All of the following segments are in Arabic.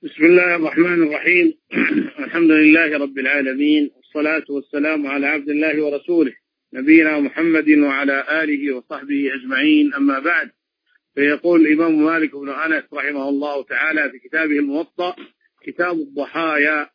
بسم الله الرحمن الرحيم. الحمد لله رب العالمين، والصلاة والسلام على عبد الله ورسوله نبينا محمد وعلى آله وصحبه أجمعين، أما بعد. فيقول الإمام مالك بن أنس رحمه الله تعالى في كتابه الموطأ كتاب الضحايا: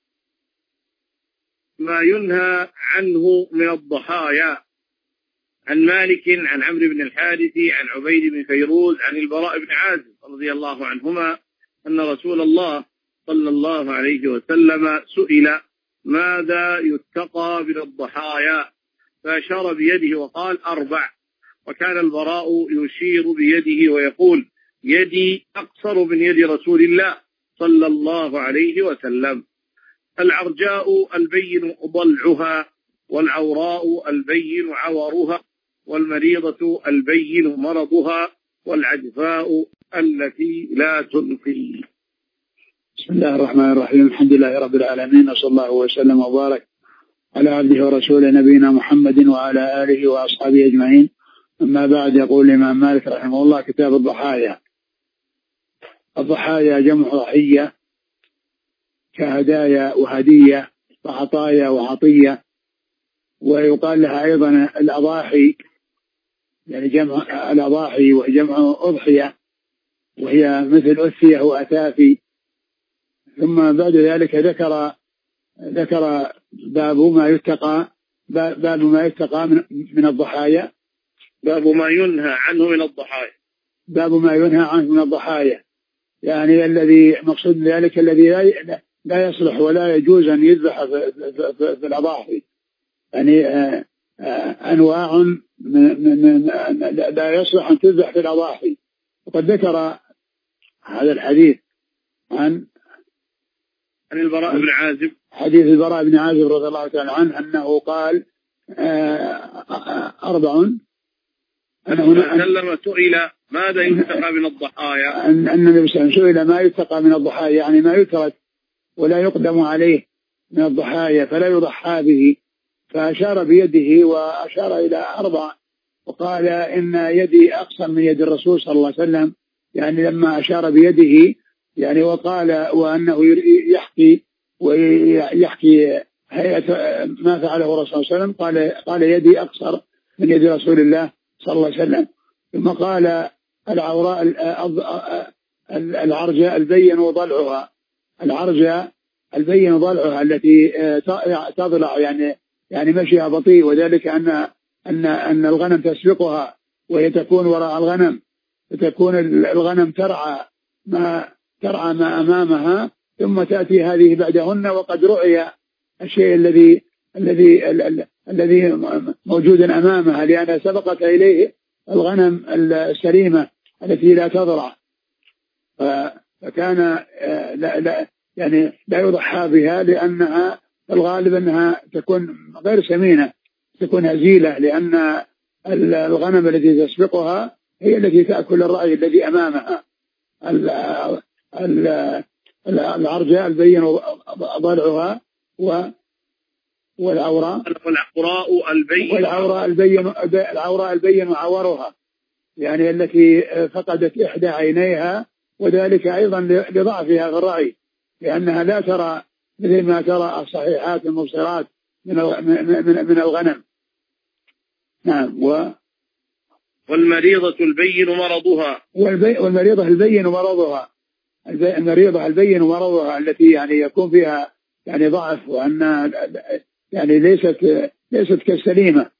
ما ينهى عنه من الضحايا. عن مالك عن عمرو بن الحارث عن عبيد بن فيروز عن البراء بن عازب رضي الله عنهما أن رسول الله صلى الله عليه وسلم سئل: ماذا يتقى من الضحايا؟ فأشار بيده وقال: 4. وكان البراء يشير بيده ويقول: يدي أقصر من يد رسول الله صلى الله عليه وسلم. العرجاء البين ضلعها، والعوراء البين عورها، والمريضة البين مرضها، والعجفاء التي لا تنقي. بسم الله الرحمن الرحيم. الحمد لله رب العالمين، وصلى الله وسلم وبارك على عبده ورسوله نبينا محمد وعلى آله وأصحابه أجمعين، أما بعد. يقول الإمام مالك رحمه الله: كتاب الضحايا. الضحايا جمع ضحية، كهدايا وهدية وعطايا وعطية، ويقال لها أيضا الأضاحي، يعني جمع الأضاحي وجمع أضحية، وهي مثل أثية وأثافي. ثم بعد ذلك ذكر باب ما يتقى من الضحايا، باب ما ينهى عنه من الضحايا، باب ما ينهى عنه من الضحايا، يعني الذي مقصود ذلك الذي لا يصلح ولا يجوز أن يذبح في الأضاحي، يعني أنواع لا يصلح أن تذبح في الأضاحي. وقد ذكر هذا الحديث عن البراء بن عازب، حديث البراء بن عازب رضي الله تعالى عنه أنه قال: 4. أنه سئل: ماذا يتقى من الضحايا؟ أن النبي صلى الله عليه وسلم سئل ما يتقى من الضحايا، يعني ما يترك ولا يقدم عليه من الضحايا فلا يضحى به. فأشار بيده وأشار إلى 4، وقال: إن يدي أقصر من يد الرسول صلى الله عليه وسلم، يعني لما أشار بيده يعني وقال وأنه يحكي هيئة ما فعله الرسول صلى الله عليه وسلم، قال يدي أقصر من يد رسول الله صلى الله عليه وسلم. ثم قال: العرجاء البين ضلعها، العرجاء البين ضلعها التي تضلع، يعني مشيها بطيء، وذلك أن الغنم تسبقها وهي تكون وراء الغنم، فتكون الغنم ترعى ما أمامها، ثم تأتي هذه بعدهن، وقد رؤي الشيء الذي موجود أمامها، لأنها سبقت إليه الغنم السليمة التي لا تضرع. فكان لا يضحى بها، لأنها الغالب أنها تكون غير سمينة، تكون هزيلة، لأن الغنم التي تسبقها هي التي تأكل الرعي الذي أمامها. العرجاء البين ضلعها، والعوراء البين عورها، يعني التي فقدت إحدى عينيها، وذلك أيضا لضعفها في الرعي، لأنها لا ترى مثل ما ترى الصحيحات المبصرات من الغنم. نعم. والمريضة البين مرضها، والمريضة البين مرضها، المريضة البين مرضها التي يعني يكون فيها يعني ضعف، وأن يعني ليست كالسليمة.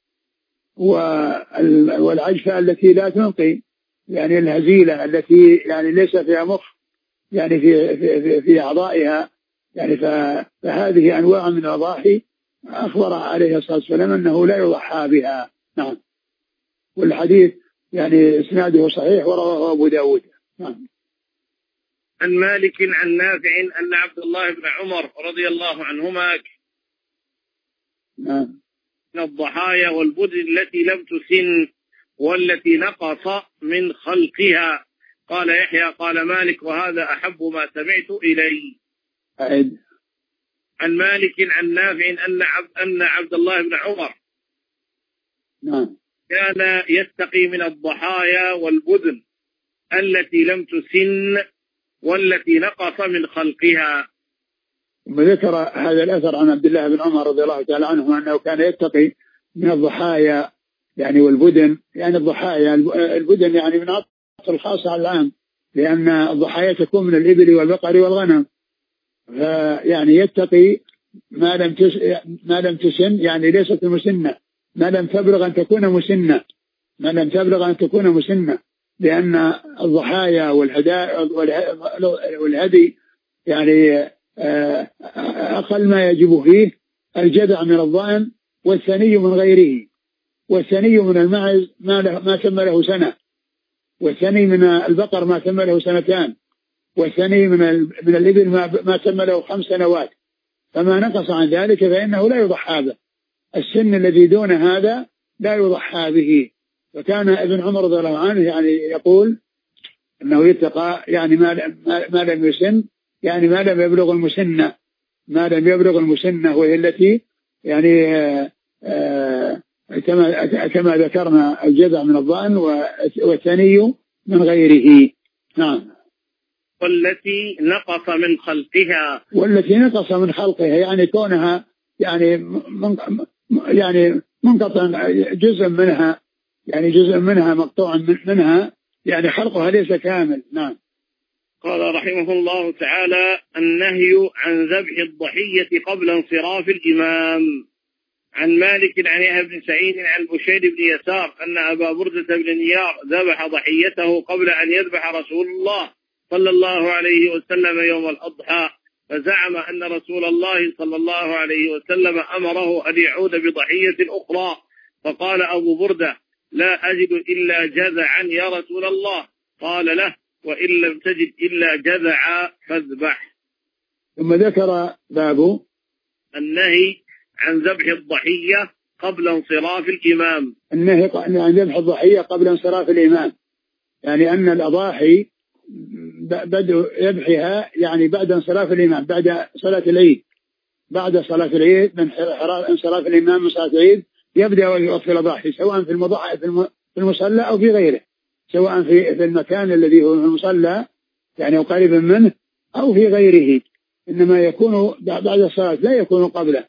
والعجفة التي لا تنقي، يعني الهزيلة التي يعني ليس فيها مخ، يعني في أعضائها، يعني فهذه أنواع من الأضاحي أخبر عليه الصلاة والسلام أنه لا يضحى بها. نعم. والحديث يعني إسناده صحيح، ورواه أبو داود. نعم. عن مالك عن نافع أن عبد الله بن عمر رضي الله عنهما نعم من الضحايا والبدن التي لم تسن والتي نقص من خلقها. قال يحيى: قال مالك: وهذا أحب ما سمعت إلي. عن مالك عن نافع أن عبد الله بن عمر نعم كان يتقي من الضحايا والبدن التي لم تسن والتي نقص من خلقها. وذكر هذا الأثر عن عبد الله بن عمر رضي الله تعالى عنه أنه كان يتقي من الضحايا يعني والبدن، يعني الضحايا البدن يعني من عطف الخاص على العام، لأن الضحايا تكون من الإبل والبقر والغنم، فيعني يتقي ما لم تسن، يعني ليست مسنة، ما لم تبلغ أن تكون مسنة، ما لم تبلغ أن تكون مسنة، لأن الضحايا والهدي يعني أقل ما يجب فيه الجذع من الضأن، والثني من غيره، والثني من المعز ما تم له سنة، والثني من البقر ما تم له سنتان، والثني من الإبل ما تم له 5 سنوات، فما نقص عن ذلك فإنه لا يضحى به. السن الذي دون هذا لا يضحى به. وكان ابن عمر رضي الله عنه يعني يقول أنه يتقى يعني ما لم يسن، يعني ما لم يبلغ المسنة، ما لم يبلغ المسنة، وهي التي يعني كما ذكرنا الجذع من الضأن والثني من غيره. نعم. والتي نقص من خلقها، والتي نقص من خلقها يعني كونها يعني منقطع جزء منها، يعني جزء منها مقطوع منها، يعني خلقها ليس كامل. نعم. قال رحمه الله تعالى: النهي عن ذبح الضحية قبل انصراف الإمام. عن مالك عن يحيى بن سعيد عن بشير بن يسار أن أبا بردة بن نيار ذبح ضحيته قبل أن يذبح رسول الله صلى الله عليه وسلم يوم الأضحى، فزعم أن رسول الله صلى الله عليه وسلم أمره أن يعود بضحية أخرى، فقال أبو بردة: لا أجد إلا جذعا يا رسول الله. قال له: وإن لم تجد إلا جذعا فاذبح. ثم ذكر باب النهي عن ذبح الضحية قبل انصراف الإمام. النهي عن ذبح الضحية قبل انصراف الإمام، يعني أن الأضاحي بدء ذبحها يعني بعد انصراف الإمام، بعد صلاة العيد، بعد صلاة العيد من انصراف الإمام من صلاة العيد يبدأ ويوفي الأضاحي، سواء في المصلى أو في غيره، سواء في المكان الذي هو المصلى يعني قريبا منه أو في غيره، إنما يكون بعد الصلاة لا يكون قبله.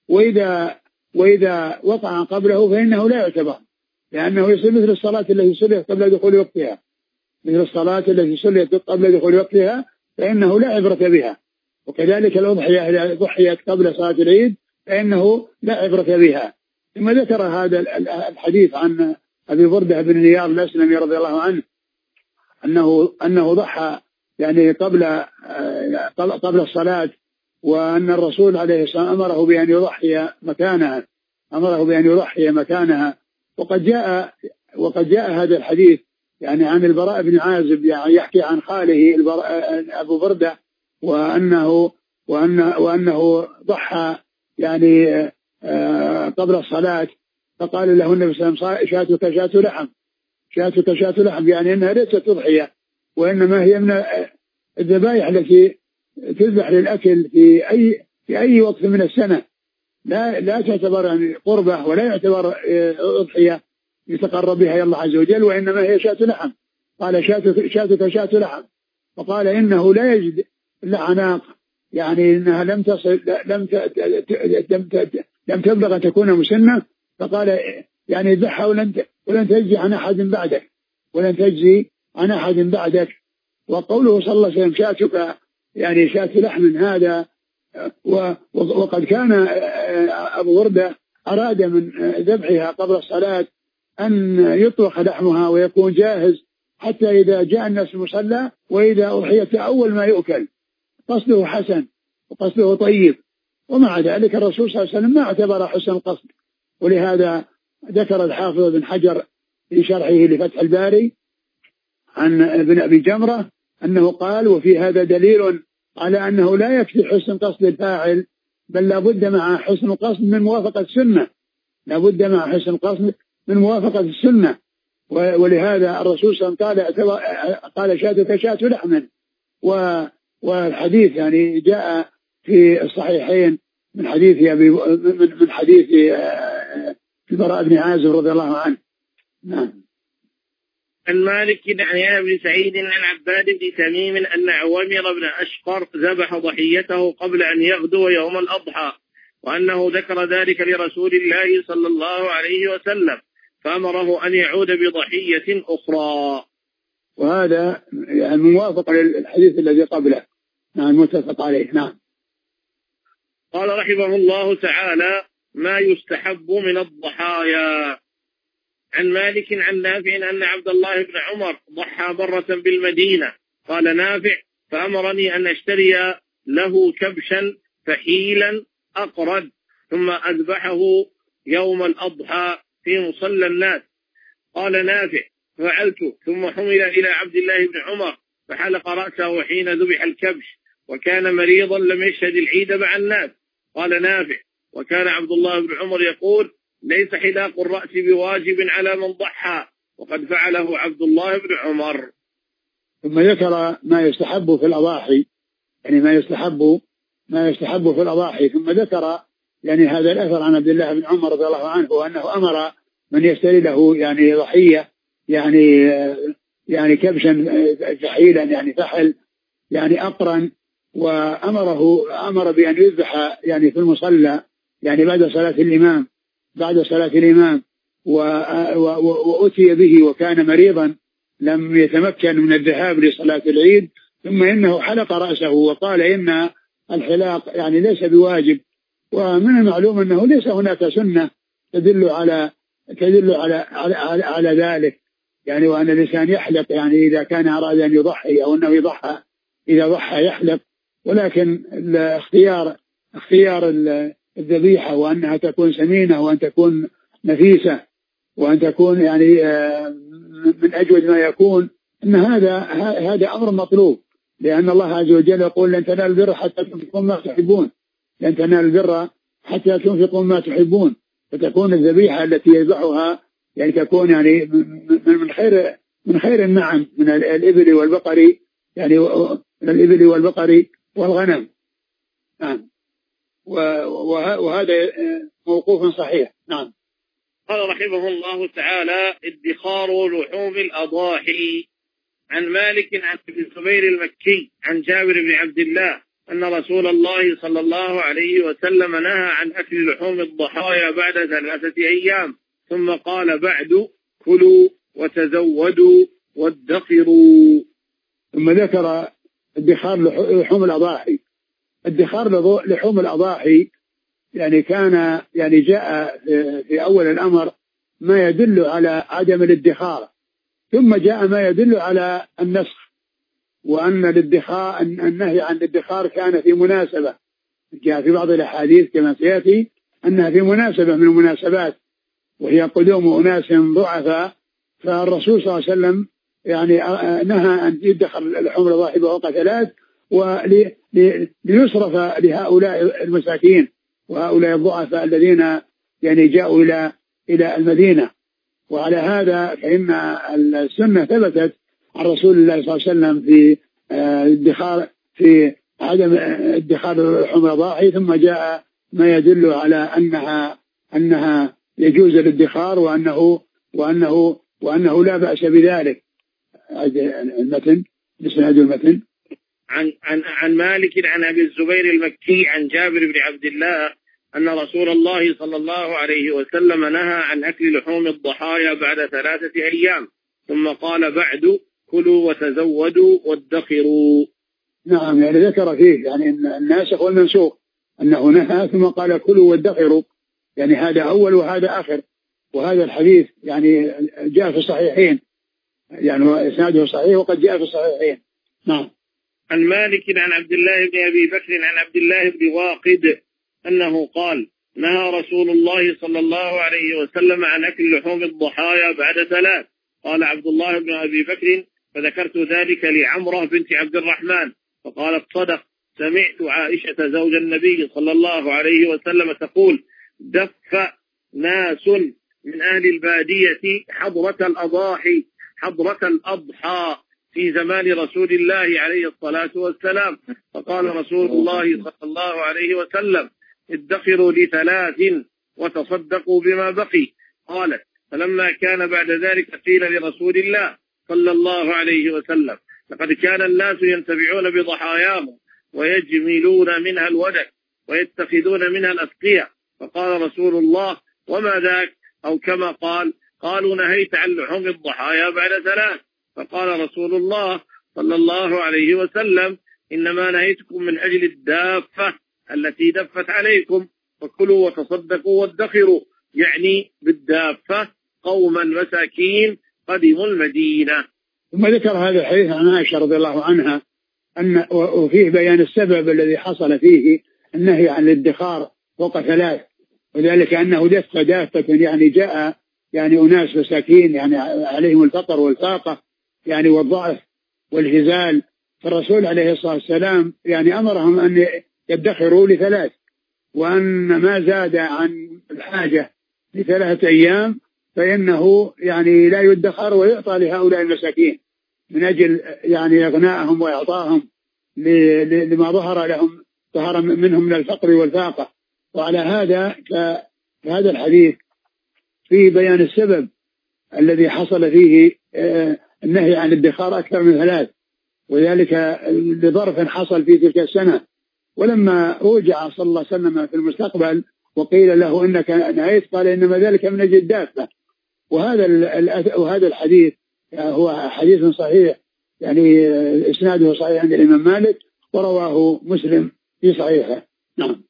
وإذا وقع قبله فإنه لا يعتبر، لأنه يصير مثل الصلاة التي صليت قبل دخول وقتها، مثل الصلاة التي صليت قبل دخول وقتها فإنه لا عبرة بها. وكذلك الأضحية إذا ضحيت قبل صلاة العيد فإنه لا عبرة بها. ثم ذكر هذا الحديث عن أبي بردة بن نيار الأسلمي رضي الله عنه أنه ضحى يعني قبل الصلاة، وأن الرسول عليه الصلاة والسلام أمره بأن يضحي مكانها. وقد جاء هذا الحديث يعني عن البراء بن عازب، يعني يحكي عن خاله أبو بردة وأنه ضحى يعني قبل الصلاة، فقال له النبي صلى الله عليه وسلم: شاتك شاة لحم، يعني أنها ليست تضحية، وإنما هي من الذبائح التي تذبح للأكل في أي وقت من السنة، لا تعتبر يعني قربة ولا يعتبر أضحية يتقرب بها الله عز وجل، وإنما هي شاة لحم. قال: شاتك شاة لحم. فقال: إنه لا يجد إلا عناق، يعني إنها لم تصل لم تبلغ أن تكون مسنة. فقال: يعني اذبحها ولن تجزي عن أحد بعدك، وقوله صلى الله عليه وسلم: شاتك يعني شاة لحم، هذا وقد كان أبو بردة أراد من ذبحها قبل الصلاة أن يطبخ لحمها ويكون جاهز حتى إذا جاء الناس المصلى وإذا أضحيت أول ما يؤكل. قصده حسن وقصده طيب، ومع ذلك الرسول صلى الله عليه وسلم ما اعتبر حسن القصد. ولهذا ذكر الحافظ بن حجر في شرحه لفتح الباري عن ابن أبي جمرة أنه قال: وفي هذا دليل على أنه لا يكفي حسن قصد الفاعل، بل لابد مع حسن القصد من موافقة السنة، ولهذا الرسول صلى الله عليه وسلم قال: شاتك شاة لحم. والحديث يعني جاء في الصحيحين من حديث البراء بن عازب رضي الله عنه. نعم. عن مالك عن يحيى بن سعيد عن عباد بن تميم أن عوامر بن أشقر ذبح ضحيته قبل أن يغدو يوم الأضحى، وأنه ذكر ذلك لرسول الله صلى الله عليه وسلم فأمره أن يعود بضحية أخرى. وهذا يعني موافق للحديث الذي قبله. نعم متفق عليه. نعم. قال رحمه الله تعالى: ما يستحب من الضحايا. عن مالك عن نافع أن عبد الله بن عمر ضحى مرة بالمدينة. قال نافع: فأمرني أن أشتري له كبشا فحيلا أقرد ثم أذبحه يوم الأضحى في مصلى الناس. قال نافع: فعلت، ثم حمل إلى عبد الله بن عمر فحلق رأسه حين ذبح الكبش، وكان مريضا لم يشهد العيد مع الناس. قال نافع: وكان عبد الله بن عمر يقول: ليس حلاق الرأس بواجب على من ضحى، وقد فعله عبد الله بن عمر. ثم ذكر ما يستحب في الأضاحي، يعني ما يستحب في الأضاحي، ثم ذكر يعني هذا الأثر عن عبد الله بن عمر رضي الله عنه وأنه أمر من يشتري له يعني ضحية يعني كبشا فحيلا يعني فحل يعني أقرن، وأمر بأن يذبح يعني في المصلى يعني بعد صلاة الإمام وأتي به وكان مريضا لم يتمكن من الذهاب لصلاة العيد، ثم إنه حلق رأسه وقال إن الحلاق يعني ليس بواجب. ومن المعلوم أنه ليس هناك سنة تدل على ذلك، يعني وأن الإنسان يحلق يعني إذا كان أراد أن يضحي أو أنه إذا ضحى يحلق، ولكن اختيار الذبيحة وأنها تكون سمينة وأن تكون نفيسة وأن تكون يعني من أجود ما يكون، إن هذا أمر مطلوب، لأن الله عز وجل يقول: لن تنالوا البر حتى تنفقوا ما تحبون، لن تنالوا البر حتى تنفقوا ما تحبون. فتكون الذبيحة التي يذبحها يعني تكون يعني من خير النعم من الإبل والبقر، يعني من الإبل والبقر والغنم. نعم. وهذا موقوف صحيح. نعم. قال رحمه الله تعالى: ادخار لحوم الأضاحي. عن مالك عن ابن الزبير المكي عن جابر بن عبد الله أن رسول الله صلى الله عليه وسلم نهى عن أكل لحوم الضحايا بعد 3 أيام، ثم قال: بعد كلوا وتزودوا وادخروا. ثم ذكر ادخار لحوم الأضاحي. ادخار لحوم الأضاحي يعني كان يعني جاء في أول الأمر ما يدل على عدم الادخار، ثم جاء ما يدل على النسخ، وأن النهي عن الادخار كان في مناسبة، جاء في بعض الأحاديث كما سيأتي أنها في مناسبة من المناسبات، وهي قدوم أناس ضعفاء، فالرسول صلى الله عليه وسلم يعني نهى أن يدخر لحوم الأضاحي فوق 3 وليصرف لهؤلاء المساكين وهؤلاء الضعفاء الذين يعني جاءوا إلى المدينة. وعلى هذا فإن السنة ثبتت عن رسول الله صلى الله عليه وسلم في عدم ادخار لحوم الأضاحي، ثم جاء ما يدل على أنها يجوز الادخار وأنه لا بأس بذلك. المتن بسند المتن. عن مالك عن أبي الزبير المكي عن جابر بن عبد الله أن رسول الله صلى الله عليه وسلم نهى عن أكل لحوم الضحايا بعد 3 أيام، ثم قال: بعد كلوا وتزودوا وادخروا. نعم، يعني ذكر فيه يعني الناسخ والمنسوخ، أنه نهى ثم قال: كلوا وادخروا، يعني هذا أول وهذا آخر. وهذا الحديث يعني جاء في الصحيحين، يعني إسناده صحيح وقد جاء في الصحيحين. نعم. عن مالك عن عبد الله بن أبي بكر عن عبد الله بن واقد أنه قال: نهى رسول الله صلى الله عليه وسلم عن أكل لحوم الضحايا بعد 3. قال عبد الله بن أبي بكر: فذكرت ذلك لعمرة بنت عبد الرحمن فقالت: صدق، سمعت عائشة زوج النبي صلى الله عليه وسلم تقول: دف ناس من أهل البادية حضرة الأضحى في زمان رسول الله عليه الصلاة والسلام، فقال رسول الله صلى الله عليه وسلم: ادخروا ل3 وتصدقوا بما بقي. قالت: فلما كان بعد ذلك قيل لرسول الله: صلى الله عليه وسلم: لقد كان الناس ينتفعون بضحاياهم ويجملون منها الودك ويتخذون منها الأسقية. فقال رسول الله: وما ذاك؟ أو كما قال: قالوا: نهيت عن لحوم الضحايا بعد 3. فقال رسول الله صلى الله عليه وسلم: إنما نهيتكم من أجل الدافة التي دفت عليكم، فكلوا وتصدقوا وادخروا، يعني بالدافة قوما مساكين قدموا المدينة. ثم ذكر هذا الحديث عن عائشة رضي الله عنها وفيه بيان السبب الذي حصل فيه النهي عن الادخار فوق 3، وذلك أنه دافة يعني جاء يعني أناس مساكين يعني عليهم الفقر والفاقة يعني والضعف والهزال، فالرسول عليه الصلاة والسلام يعني أمرهم أن يدخروا ل3، وأن ما زاد عن الحاجة ل3 أيام فإنه يعني لا يدخر ويعطى لهؤلاء المساكين من أجل يعني إغنائهم وإعطائهم لما ظهر منهم من الفقر والفاقة. وعلى هذا فهذا الحديث فيه بيان السبب الذي حصل فيه النهي عن الادخار أكثر من 3، وذلك لظرف حصل في تلك السنة. ولما رجع صلى الله عليه وسلم في المستقبل وقيل له إنك نهيت، قال: إنما ذلك من أجل الدافة. وهذا الحديث هو حديث صحيح يعني إسناده صحيح عند الإمام مالك، ورواه مسلم في صحيحه. نعم.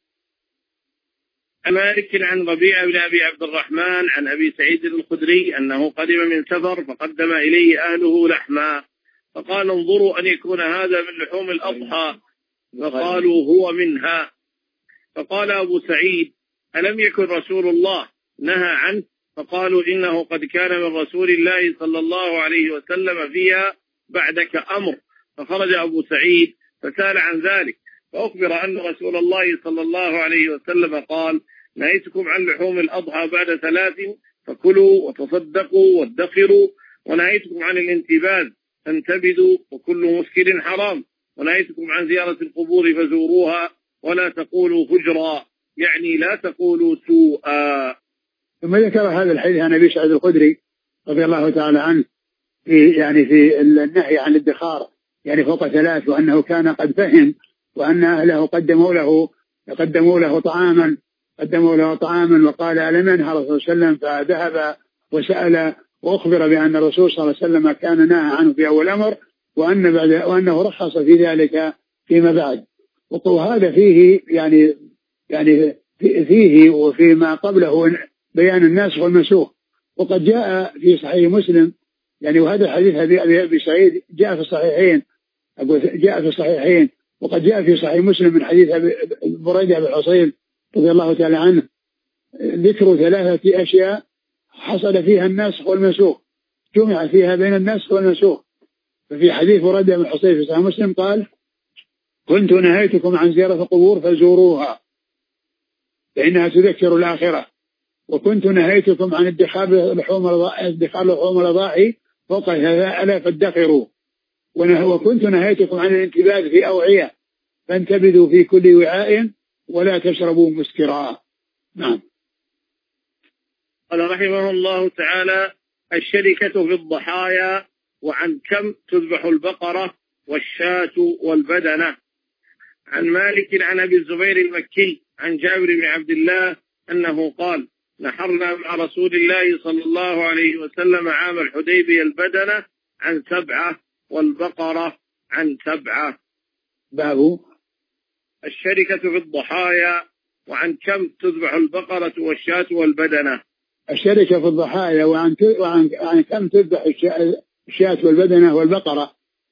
مالك عن ربيعة بن أبي عبد الرحمن عن أبي سعيد الخدري أنه قدم من سفر فقدم إليه أهله لحما، فقال: انظروا أن يكون هذا من لحوم الأضحى، فقالوا: هو منها. فقال أبو سعيد: ألم يكن رسول الله نهى عنه؟ فقالوا: إنه قد كان من رسول الله صلى الله عليه وسلم فيها بعدك أمر. فخرج أبو سعيد فسأل عن ذلك، فأخبر أن رسول الله صلى الله عليه وسلم قال: نهيتكم عن لحوم الأضحى بعد 3، فكلوا وتصدقوا وادخروا، ونهيتكم عن الانتباذ فانتبذوا، وكل مسكر حرام، ونهيتكم عن زيارة القبور فزوروها، ولا تقولوا فجرا، يعني لا تقولوا سوءا. ثم ذكر هذا الحديث عن أبي سعيد الخدري رضي الله تعالى عنه في النهي عن الادخار يعني فوق 3، وأنه كان قد فهم، وأن أهله قدموا له طعاما وقال: ألم ينهى الرسول صلى الله عليه وسلم؟ فذهب وسأل وأخبر بأن الرسول صلى الله عليه وسلم كان نهى عنه في أول أمر، وأنه رخص في ذلك فيما بعد. وهذا فيه يعني فيه وفيما قبله بيان الناسخ والمنسوخ. وقد جاء في صحيح مسلم يعني، وهذا الحديث أبي سعيد جاء في الصحيحين، وقد جاء في صحيح مسلم من حديث بريدة بن الحصيب رضي الله تعالى عنه ذكر 3 أشياء حصل فيها الناسخ والمنسوخ، جمع فيها بين الناسخ والمنسوخ. ففي حديث بريدة بن الحصيب في صحيح مسلم قال: كنت نهيتكم عن زيارة القبور فزوروها فإنها تذكر الآخرة، وكنت نهيتكم عن ادخار لحوم الأضاحي فوق 3 فادخروا، وكنت نهيتكم عن الانتباذ في أوعية فانتبذوا في كل وعاء ولا تشربوا مسكرا. نعم. قال رحمه الله تعالى: الشركة في الضحايا، وعن كم تذبح البقرة والشاة والبدنة. عن مالك عن أبي الزبير المكي عن جابر بن عبد الله أنه قال: نحرنا مع رسول الله صلى الله عليه وسلم عام الحديبية البدنة عن 7 والبقرة عن 7. باب الشركة في الضحايا، وعن كم تذبح البقرة والشاة والبدنة. الشركة في الضحايا وعن كم تذبح الشاة والبدنة والبقرة.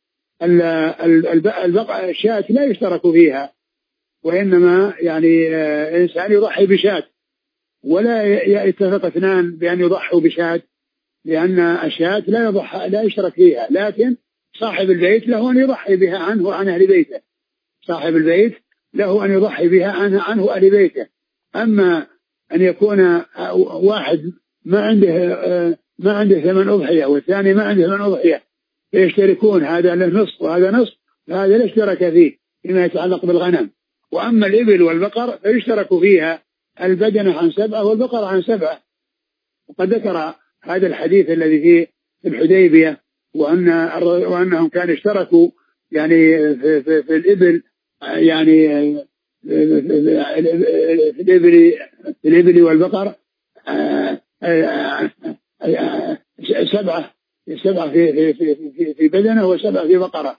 الشاة لا يشترك فيها، وإنما يعني إنسان يضحي بشاة، ولا يتفق 2 بأن يضحوا بشاة، لأن الشاة لا يشترك فيها، لكن صاحب البيت له أن يضحي بها عنه وعن أهل بيته. صاحب البيت له أن يضحي بها عنه أهل بيته. أما أن يكون واحد ما عنده ثمن أضحية والثاني ما عنده ثمن أضحية فيشتركون، هذا له نصف وهذا نصف، فهذا لا اشترك فيه فيما يتعلق بالغنم. وأما الإبل والبقر فيشترك فيها البدنة عن 7 والبقر عن 7. وقد ذكر هذا الحديث الذي في الحديبية وأنهم كانوا اشتركوا يعني في الإبل، يعني في الإبل والبقر سبعة في بدنه وسبعة في بقرة.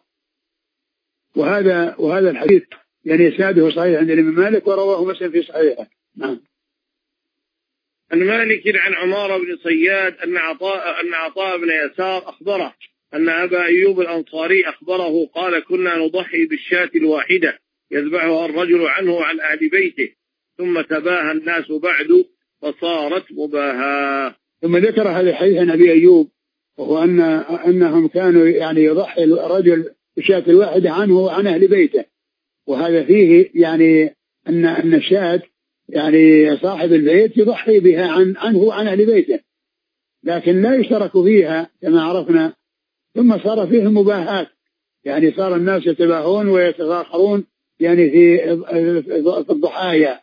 وهذا الحديث يعني إسناده صحيح عند الإمام مالك ورواه مسلم في صحيحه. نعم. عن مالك عن عمار بن صياد أن عطاء بن يسار أخبره أن أبا أيوب الأنصاري أخبره قال كنا نضحي بالشاة الواحدة يذبحها الرجل عنه وعن أهل بيته ثم تباهى الناس بعد فصارت مباهاة. ثم ذكر هذا الحديث عن أبي أيوب، وهو أنهم كانوا يعني يضحي الرجل بالشاة الواحدة عنه وعن أهل بيته، وهذا فيه يعني أن الشاة يعني صاحب البيت يضحي بها عنه وعن أهل بيته، لكن لا يشترك فيها كما عرفنا. ثم صار فيه مباهات، يعني صار الناس يتباهون ويتفاخرون يعني في الضحايا.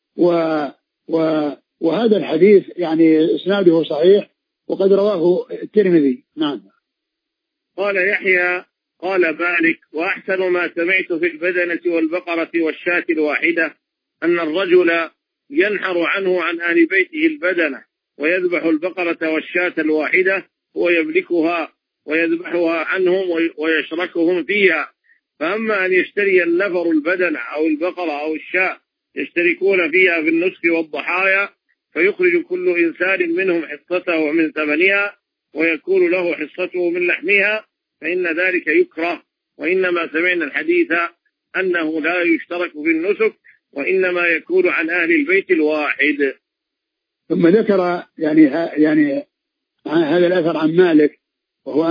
وهذا الحديث يعني إسناده صحيح وقد رواه الترمذي. نعم. قال يحيى قال مالك وأحسن ما سمعت في البدنة والبقرة والشاة الواحدة أن الرجل ينحر عنه عن أهل بيته البدنة ويذبح البقرة والشاة الواحدة هو يملكها ويذبحها عنهم ويشركهم فيها. فأما أن يشتري النفر البدنة أو البقرة أو الشاة يشتركون فيها في النسك والضحايا فيخرج كل إنسان منهم حصته من ثمنها ويكون له حصته من لحمها فإن ذلك يكره. وإنما سمعنا الحديث أنه لا يشترك في النسك وإنما يكون عن أهل البيت الواحد. ثم ذكر يعني هذا الأثر عن مالك، وهو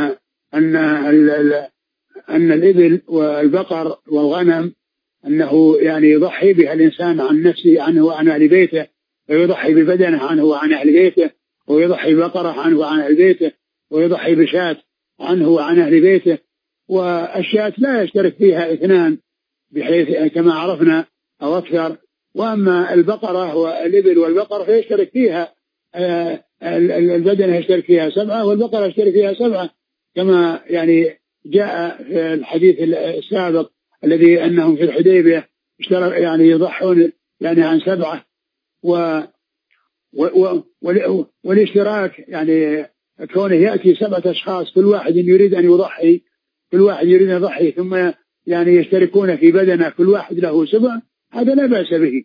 أن الإبل والبقر والغنم أنه يعني يضحي بها الإنسان عن نفسه عنه وعن أهل بيته، ويضحي ببدنه عنه وعن أهل بيته، ويضحي ببقرة عنه وعن أهل بيته، ويضحي بشاة عنه وعن أهل بيته. والشاة لا يشترك فيها اثنان بحيث كما عرفنا أو أكثر. وأما البقرة والإبل والبقر فيشترك فيها البدنة يشترك فيها 7 والبقرة يشترك فيها 7 كما يعني جاء في الحديث السابق الذي أنهم في الحديبية اشترك يعني يضحون يعني عن 7 والاشتراك يعني كونه يأتي 7 أشخاص كل واحد يريد أن يضحي ثم يعني يشتركون في بدنة كل واحد له 7، هذا لا بأس به،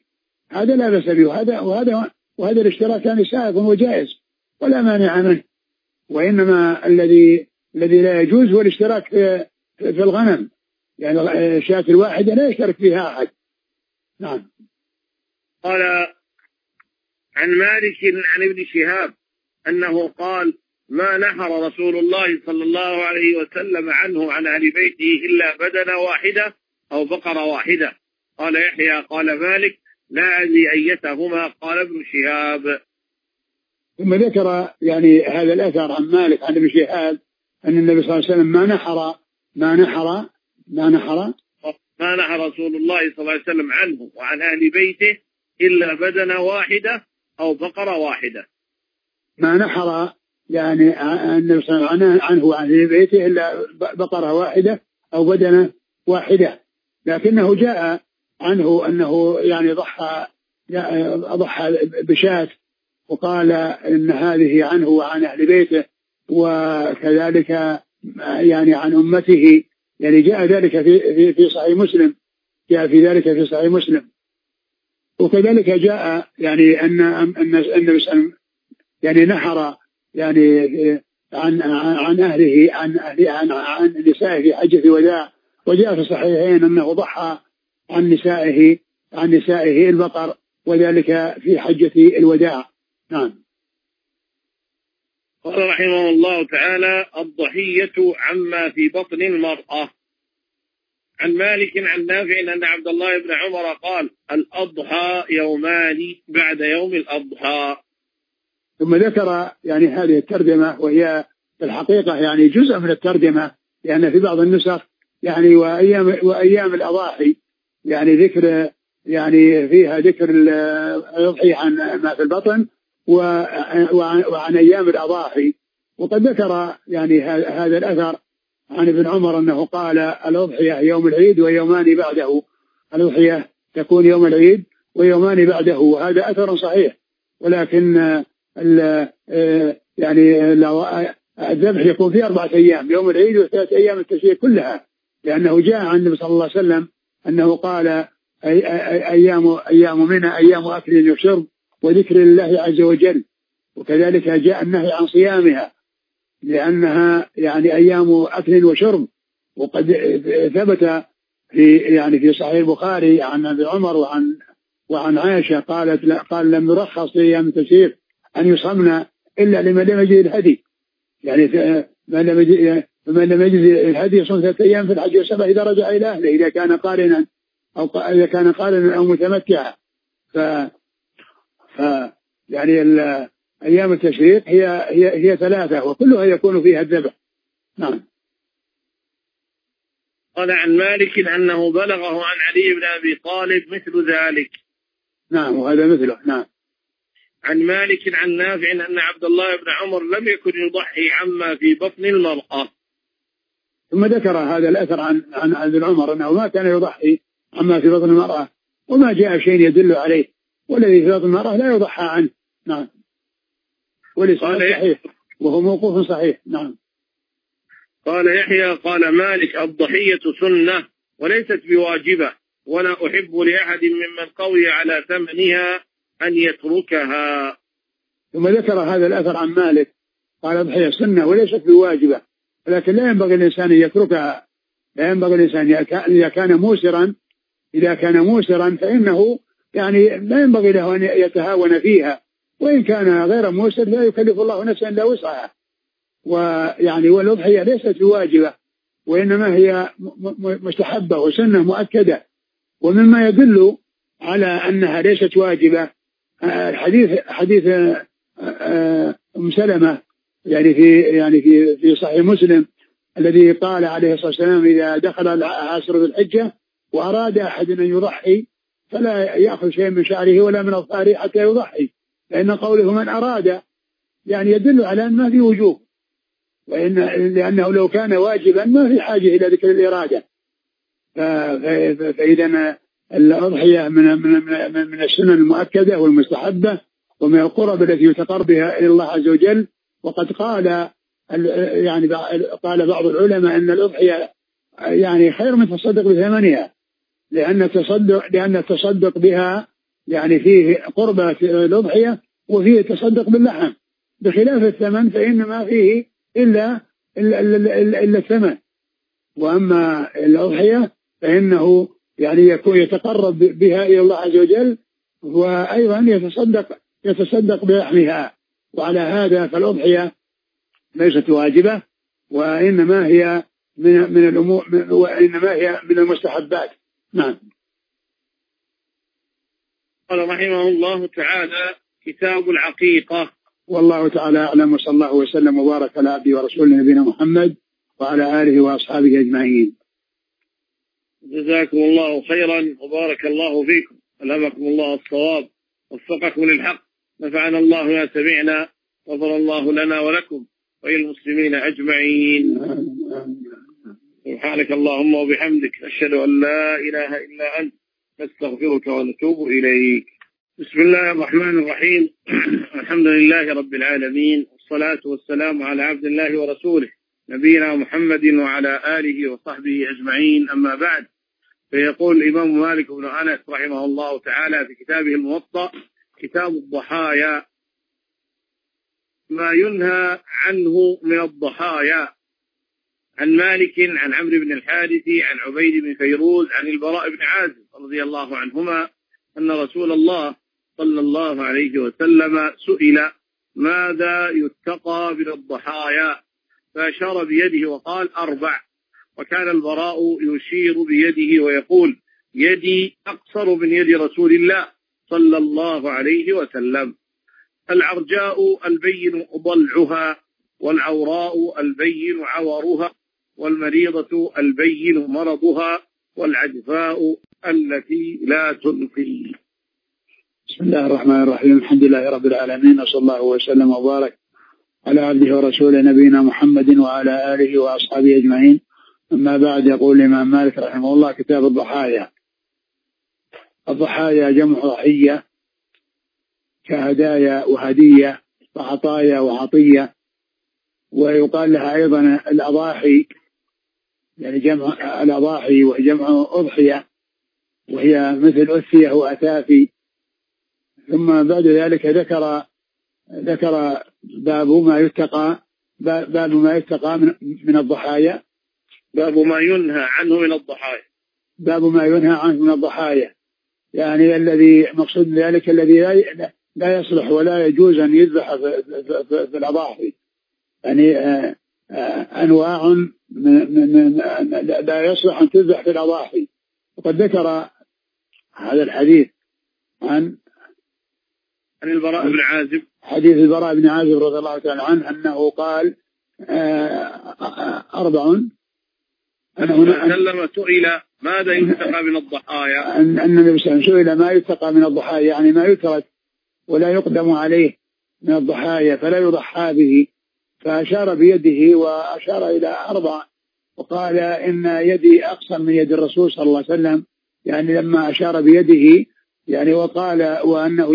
وهذا الاشتراك يعني سائغ وجائز ولا مانع منه. وإنما الذي لا يجوز هو الاشتراك في الغنم، يعني الشاة الواحدة لا يشترك فيها أحد. نعم. قال عن مالك عن ابن شهاب أنه قال ما نحر رسول الله صلى الله عليه وسلم عنه عن أهل بيته إلا بدنة واحدة أو بقرة واحدة. قال يحيى قال مالك لا أدري أيتهما. قال ابن شهاب. ثم ذكر يعني هذا الأثر عن مالك عن ابن شهاب أن النبي صلى الله عليه وسلم ما نحر رسول الله صلى الله عليه وسلم عنه وعن أهل بيته إلا بدنة واحدة أو بقرة واحدة. ما نحر يعني النبي صلى الله عليه وسلم عنه وعن أهل بيته إلا بقرة واحدة أو بدنة واحدة، لكنه جاء عنه أنه يعني ضحى بشاة وقال إن هذه عنه وعن أهل بيته، وكذلك يعني عن أمته، يعني جاء ذلك في صحيح مسلم، جاء في ذلك في صحيح مسلم. وكذلك جاء يعني أن النبي صلى الله عليه وسلم يعني نحر يعني عن أهله عن نسائه في حجة الوداع، وجاء في الصحيحين أنه ضحى عن نسائه البقر وذلك في حجة الوداع. نعم. قال رحمه الله تعالى الضحية عما في بطن المرأة. عن مالك عن نافع أن عبد الله بن عمر قال الأضحى يومان بعد يوم الأضحى. ثم ذكر يعني هذه الترجمة، وهي في الحقيقة يعني جزء من الترجمة، لأن في بعض النسخ يعني وأيام الأضاحي يعني ذكر يعني فيها ذكر الأضحية عن ما في البطن وعن أيام الأضاحي. وقد ذكر يعني هذا الأثر عن ابن عمر أنه قال الأضحية يوم العيد ويومان بعده، الأضحية تكون يوم العيد ويومان بعده، وهذا أثر صحيح. ولكن يعني الذبح يكون في 4 أيام، يوم العيد و3 أيام التشريق كلها، لأنه جاء عن النبي صلى الله عليه وسلم أنه قال أيام منى أيام أكل وشرب وذكر الله عز وجل. وكذلك جاء النهي عن صيامها لأنها يعني أيام أكل وشرب. وقد ثبت في صحيح البخاري عن ابن عمر وعن عائشة قال لم يرخص لأيام التشريق أن يصمنا إلا لمن لم يجد الهدي، يعني من لم يجد الهدي يصوم 3 أيام في الحج و7 إذا رجع إلى أهله، إذا كان قارنا أو متمتعا. يعني أيام التشريق هي 3 وكلها يكون فيها الذبح. نعم. قال عن مالك أنه بلغه عن علي بن أبي طالب مثل ذلك. نعم، وهذا مثله. نعم. عن مالك عن نافع أن عبد الله بن عمر لم يكن يضحي عما في بطن المرأة. ثم ذكر هذا الأثر عن ابن عمر أنه ما كان يضحي عما في بطن المرأة، وما جاء شيء يدل عليه، والذي في بطن المرأة لا يضحى عنه. نعم. والإسناد صحيح وهو موقوف صحيح. نعم. قال يحيى قال مالك الضحية سنة وليست بواجبة، ولا أحب لأحد ممن قوي على ثمنها أن يتركها. ثم ذكر هذا الأثر عن مالك قال الضحية سنة وليست بواجبة، ولكن لا ينبغي الإنسان أن يتركها. لا ينبغي الإنسان إذا كان موسرا فإنه يعني لا ينبغي له أن يتهاون فيها، وإن كان غير موسر لا يكلف الله نفسا إلا وسعها. ويعني والأضحية ليست بواجبة، وإنما هي مستحبة وسنة مؤكدة. ومما يدل على أنها ليست واجبة حديث أم سلمة يعني في صحيح مسلم الذي قال عليه الصلاة والسلام إذا دخل العاشر ذي الحجة وأراد أحد أن يضحي فلا يأخذ شيء من شعره ولا من أظفاره حتى يضحي، لأن قوله من أراد يعني يدل على أن ما في وجوب، لأنه لو كان واجبا ما في حاجة إلى ذكر الإرادة. فإذا الأضحية من السنن المؤكدة والمستحبة ومن القرب التي يتقرب بها إلى الله عز وجل. وقد قال بعض العلماء أن الأضحية يعني خير من تصدق بثمنها، لأن التصدق بها يعني فيه قربة الأضحية وفيه تصدق باللحم، بخلاف الثمن فإنما فيه إلا الثمن. وأما الأضحية فإنه يعني يكون يتقرب بها إلى الله عز وجل، وأيضا يتصدق بلحمها. وعلى هذا فالأضحية ليست واجبة، وإنما هي من الأمور، وإنما هي من المستحبات. نعم. قال رحمه الله تعالى كتاب العقيقة. والله تعالى أعلم، وصلى الله وسلم وبارك على عبده ورسوله نبينا محمد وعلى آله وأصحابه أجمعين. جزاكم الله خيرا وبارك الله فيكم، ألهمكم الله الصواب ووفقكم للحق، نفعنا الله ما سمعنا، غفر الله لنا ولكم وللمسلمين أجمعين. سبحانك اللهم وبحمدك، أشهد أن لا إله إلا أنت، نستغفرك ونتوب إليك. بسم الله الرحمن الرحيم. الحمد لله رب العالمين، والصلاة والسلام على عبد الله ورسوله نبينا محمد وعلى آله وصحبه أجمعين. أما بعد، فيقول الإمام مالك بن أنس رحمه الله تعالى في كتابه الموطأ كتاب الضحايا ما ينهى عنه من الضحايا. عن مالك عن عمرو بن الحارث عن عبيد بن فيروز عن البراء بن عازب رضي الله عنهما أن رسول الله صلى الله عليه وسلم سئل ماذا يتقى من الضحايا، فأشار بيده وقال 4. وكان البراء يشير بيده ويقول يدي أقصر من يد رسول الله صلى الله عليه وسلم. العرجاء البين ضلعها، والعوراء البين عورها، والمريضة البين مرضها، والعجفاء التي لا تنقي. بسم الله الرحمن الرحيم. الحمد لله رب العالمين، وصلى الله وسلم وبارك على عبده ورسوله نبينا محمد وعلى آله وأصحابه أجمعين. أما بعد، يقول الإمام مالك رحمه الله: كتاب الضحايا. الضحايا جمع ضحية، كهدايا وهدية وعطايا وعطية، ويقال لها أيضا الأضاحي، يعني جمع الأضاحي وجمع أضحية، وهي مثل أثية وأثافي. ثم بعد ذلك ذكر باب ما يتقى من الضحايا، باب ما ينهى عنه من الضحايا، باب ما ينهى عنه من الضحايا، يعني الذي مقصود ذلك الذي لا يصلح ولا يجوز أن يذبح في الأضاحي، يعني أنواع لا يصلح أن تذبح في الأضاحي. وقد ذكر هذا الحديث عن البراء بن عازب، حديث البراء بن عازب رضي الله تعالى عنه أنه قال: 4 سلم سئل ماذا يتقى من الضحايا، أن النبي صلى الله عليه وسلم سئل ما يتقى من الضحايا، يعني ما يترك ولا يقدم عليه من الضحايا فلا يضحى به، فأشار بيده وأشار إلى 4 وقال: إن يدي أقصر من يد الرسول صلى الله عليه وسلم، يعني لما أشار بيده يعني وقال وأنه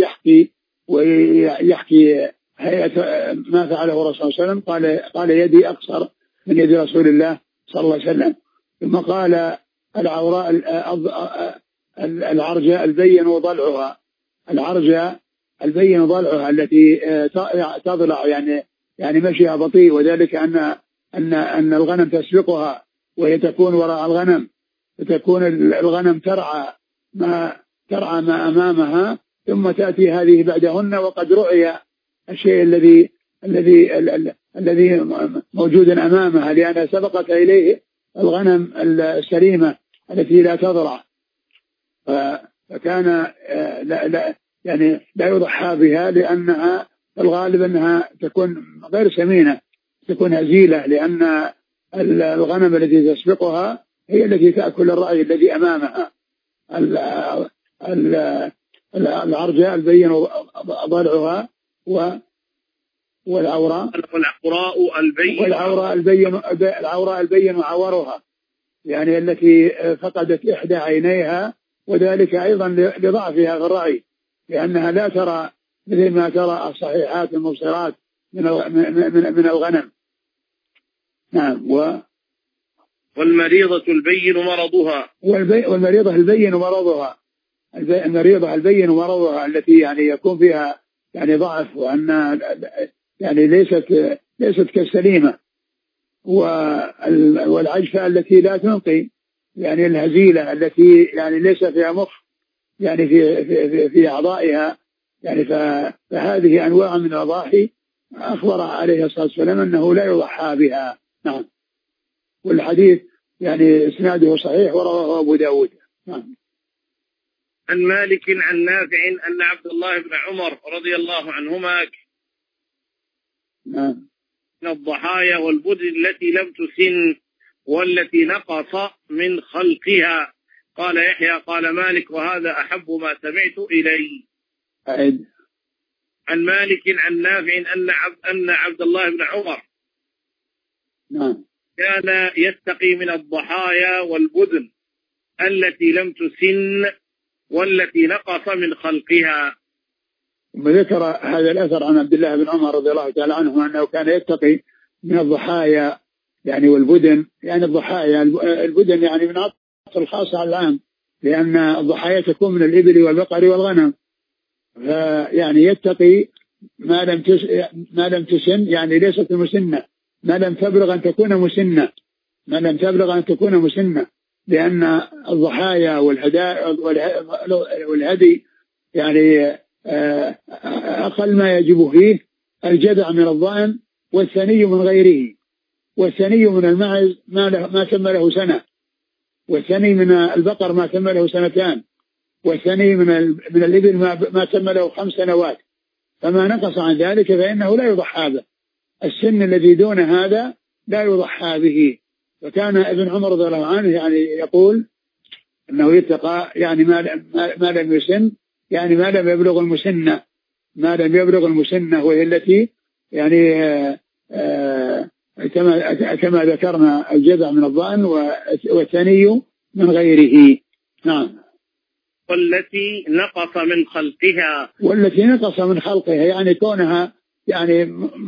يحكي هيئة ما فعله الرسول صلى الله عليه وسلم، قال يدي أقصر من يد رسول الله صلى الله عليه وسلم. ثم قال: العوراء العرجاء البين ضلعها، العرجاء البين ضلعها التي تضلع يعني مشيها بطيء، وذلك أن الغنم تسبقها وهي تكون وراء الغنم، فتكون الغنم ترعى ما أمامها، ثم تأتي هذه بعدهن، وقد رؤي الشيء الذي موجود أمامها، لأنها سبقت إليه الغنم السليمة التي لا تضرع، فكان لا يضحى بها، لأنها الغالب أنها تكون غير سمينة، تكون هزيلة، لأن الغنم التي تسبقها هي التي تأكل الرعي الذي أمامها. العرجاء البين ضلعها والعوراء البين عورها، يعني التي فقدت إحدى عينيها، وذلك أيضا لضعفها في الرعي، لأنها لا ترى مثل ما ترى الصحيحات المبصرات من الغنم. نعم. والمريضة البين مرضها، والمريضة البين مرضها، المريضة البين مرضها التي يعني يكون فيها يعني ضعف، وأن يعني ليست كالسليمة. والعجفة التي لا تنقي، يعني الهزيلة التي يعني ليس فيها مخ يعني في أعضائها، يعني فهذه أنواع من الأضاحي أخبر عليه الصلاة والسلام أنه لا يضحى بها. نعم. والحديث يعني إسناده صحيح، ورواه أبو داود. نعم. عن مالك عن نافع أن عبد الله بن عمر رضي الله عنهما نعم من الضحايا والبدن التي لم تسن والتي نقص من خلقها. قال يحيى قال مالك: وهذا أحب ما سمعت إلي. عن مالك عن نافع أن عبد الله بن عمر نعم كان يتقي من الضحايا والبدن التي لم تسن والتي نقص من خلقها. وذكر هذا الأثر عن عبد الله بن عمر رضي الله تعالى عنه أنه كان يتقي من الضحايا يعني والبدن، يعني الضحايا البدن يعني من عطف الخاص على العام، لأن الضحايا تكون من الإبل والبقر والغنم، فيعني يتقي ما لم تسن، يعني ليست مسنة، ما لم تبلغ أن تكون مسنة، لأن الضحايا والهدي يعني أقل ما يجب فيه الجذع من الضأن، والثني من غيره، والثني من المعز ما تم له سنة، والثني من البقر ما تم له 2 والثني من الإبل ما تم له 5 سنوات، فما نقص عن ذلك فإنه لا يضحى به. السن الذي دون هذا لا يضحى به. وكان ابن عمر رضي الله عنه يعني يقول أنه يتقى يعني ما لم يسن، يعني ما لم يبلغ المسنة، وهي التي يعني كما ذكرنا الجذع من الضأن والثني من غيره. نعم. والتي نقص من خلقها، والتي نقص من خلقها يعني كونها يعني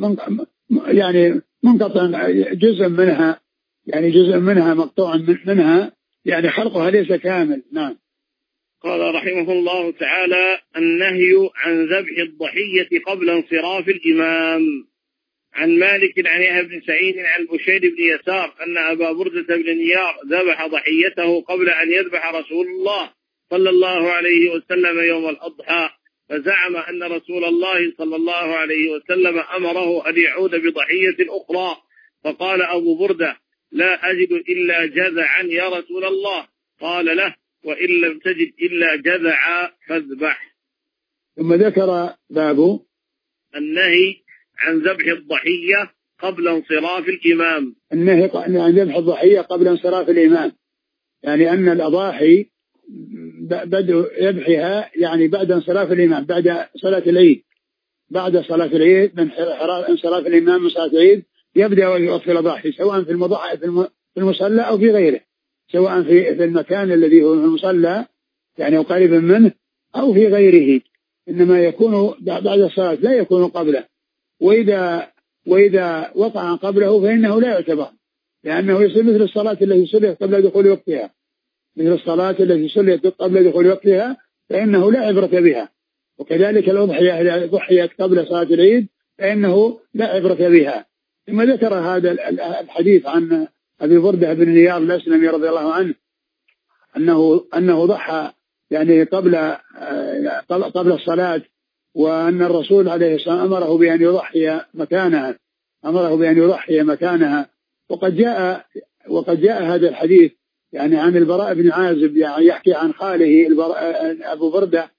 منقطع جزء منها، يعني جزء منها مقطوع منها، يعني خلقها ليس كامل. نعم. قال رحمه الله تعالى: النهي عن ذبح الضحية قبل انصراف الإمام. عن مالك عن يحيى بن سعيد عن بشير بن يسار أن أبا بردة بن نيار ذبح ضحيته قبل أن يذبح رسول الله صلى الله عليه وسلم يوم الأضحى، فزعم أن رسول الله صلى الله عليه وسلم أمره أن يعود بضحية أخرى، فقال أبو بردة: لا أجد إلا جذعا يا رسول الله. قال له: وإن لم تجد إلا جذعا فاذبح. ثم ذكر باب النهي عن ذبح الضحية قبل انصراف الإمام. النهي عن ذبح الضحية قبل انصراف الإمام، يعني أن الأضاحي بدء ذبحها يعني بعد انصراف الإمام، بعد صلاة العيد، بعد صلاة العيد من انصراف الإمام من صلاة العيد يبدأ ويوفي الأضاحي، سواء في المصلى أو في غيره، سواء في المكان الذي هو المصلى يعني قريبا منه أو في غيره، إنما يكون بعد الصلاة لا يكون قبله. وإذا وقع قبله فإنه لا يعتبر، لأنه يصير مثل الصلاة التي صليت قبل دخول وقتها، مثل الصلاة التي صليت قبل دخول وقتها فإنه لا عبرة بها. وكذلك الأضحية إذا ضحيت قبل صلاة العيد فإنه لا عبرة بها. ثم ذكر هذا الحديث عن أبي بردة بن نيار الأسلمي رضي الله عنه أنه ضحى يعني قبل الصلاة، وأن الرسول عليه الصلاة والسلام أمره بأن يضحي مكانها. وقد جاء هذا الحديث يعني عن البراء بن عازب، يعني يحكي عن خاله أبو بردة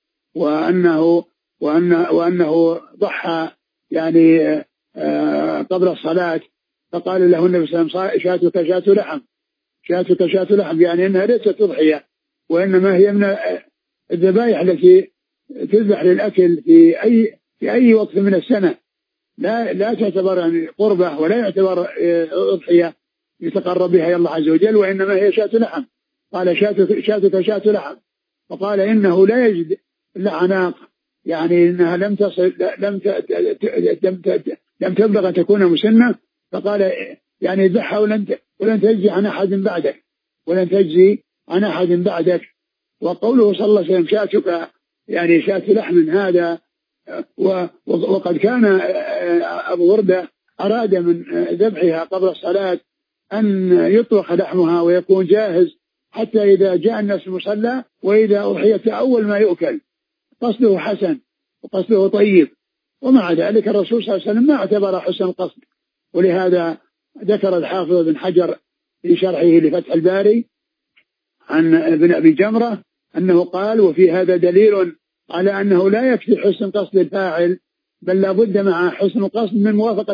وأنه ضحى يعني قبل الصلاة، فقال له النبي صلى الله عليه وسلم: شاتك شاة لحم، يعني أنها ليست تضحية، وإنما هي من الذبائح التي تذبح للأكل في أي وقت من السنة، لا تعتبر يعني قربة ولا يعتبر أضحية يتقرب بها الله عز وجل، وإنما هي شاة لحم. قال: شاتك شاة لحم. وقال: إنه لا يجد إلا عناق، يعني إنها لم تصل لم تبلغ أن تكون مسنة، فقال يعني اذبحها ولن تجزي عن أحد بعدك. وقوله صلى الله عليه وسلم: شاتك يعني شاة لحم، هذا وقد كان أبو وردة أراد من ذبحها قبل الصلاة أن يطبخ لحمها ويكون جاهز حتى إذا جاء الناس المصلى وإذا أضحيت أول ما يؤكل. قصده حسن وقصده طيب، ومع ذلك الرسول صلى الله عليه وسلم ما اعتبر حسن القصد. ولهذا ذكر الحافظ بن حجر في شرحه لفتح الباري عن ابن أبي جمرة أنه قال: وفي هذا دليل على أنه لا يكفي حسن قصد الفاعل، بل لابد مع حسن القصد من موافقة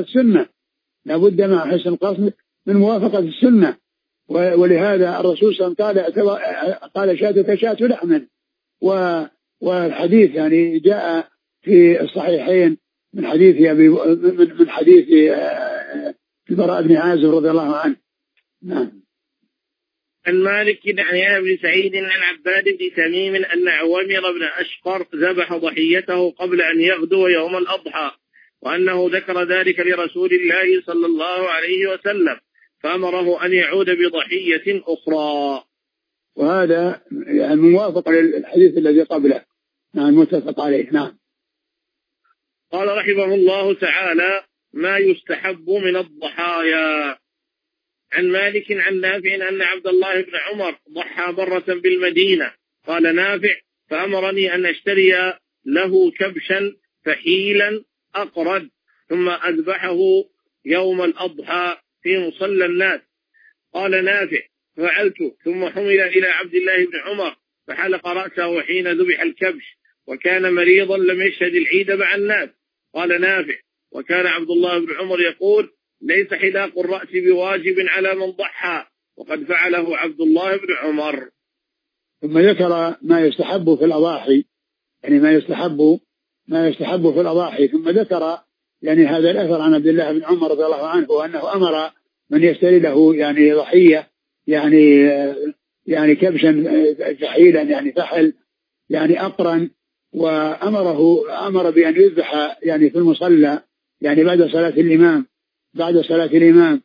السنة، ولهذا الرسول صلى الله عليه وسلم قال: شاتك شاة لحم. والحديث يعني جاء في الصحيحين من حديث البراء بن عازب رضي الله عنه. نعم. عن مالك عن يحيى بن سعيد عن عباد بن تميم أن عوامر بن أشقر ذبح ضحيته قبل أن يغدو يوم الأضحى، وأنه ذكر ذلك لرسول الله صلى الله عليه وسلم فأمره أن يعود بضحية أخرى. وهذا يعني موافق للحديث الذي قبله. نعم، متفق عليه. نعم. قال رحمه الله تعالى: ما يستحب من الضحايا. عن مالك عن نافع أن عبد الله بن عمر ضحى مرة بالمدينة. قال نافع: فأمرني أن أشتري له كبشا فحيلا أقرد ثم أذبحه يوم الأضحى في مصلى الناس. قال نافع: فعلت، ثم حمل إلى عبد الله بن عمر فحلق رأسه حين ذبح الكبش، وكان مريضا لم يشهد العيد مع الناس. قال نافع: وكان عبد الله بن عمر يقول: ليس حلاق الرأس بواجب على من ضحى، وقد فعله عبد الله بن عمر. ثم ذكر ما يستحب في الأضاحي، يعني ما يستحب في الأضاحي، ثم ذكر يعني هذا الأثر عن عبد الله بن عمر رضي الله عنه أنه أمر من يشتري له يعني ضحية يعني كبشا فحيلا يعني فحل يعني أقرا، وأمر بأن يذبح يعني في المصلى يعني بعد صلاة الإمام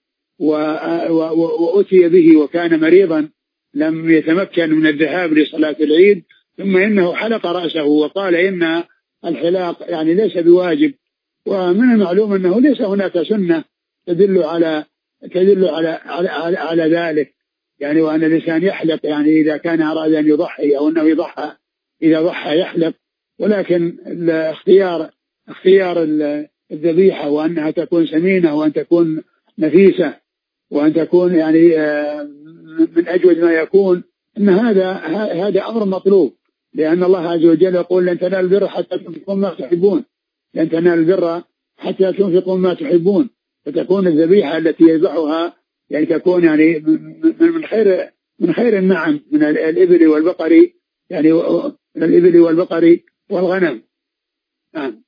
وأتي به وكان مريضا لم يتمكن من الذهاب لصلاة العيد، ثم إنه حلق رأسه وقال إن الحلاق يعني ليس بواجب. ومن المعلوم أنه ليس هناك سنة تدل على ذلك، يعني وأن الإنسان يحلق يعني إذا كان أراد أن يضحي أو أنه إذا ضحى يحلق، ولكن اختيار الذبيحة وأنها تكون سمينة وأن تكون نفيسة وأن تكون يعني من أجود ما يكون، إن هذا أمر مطلوب، لأن الله عز وجل يقول لن تنالوا البر حتى تنفقوا ما تحبون، لن تنالوا البر حتى تنفقوا ما تحبون. فتكون الذبيحة التي يذبحها يعني تكون يعني من خير النعم من الإبل والبقر، يعني من الإبل والبقر والغنم. نعم.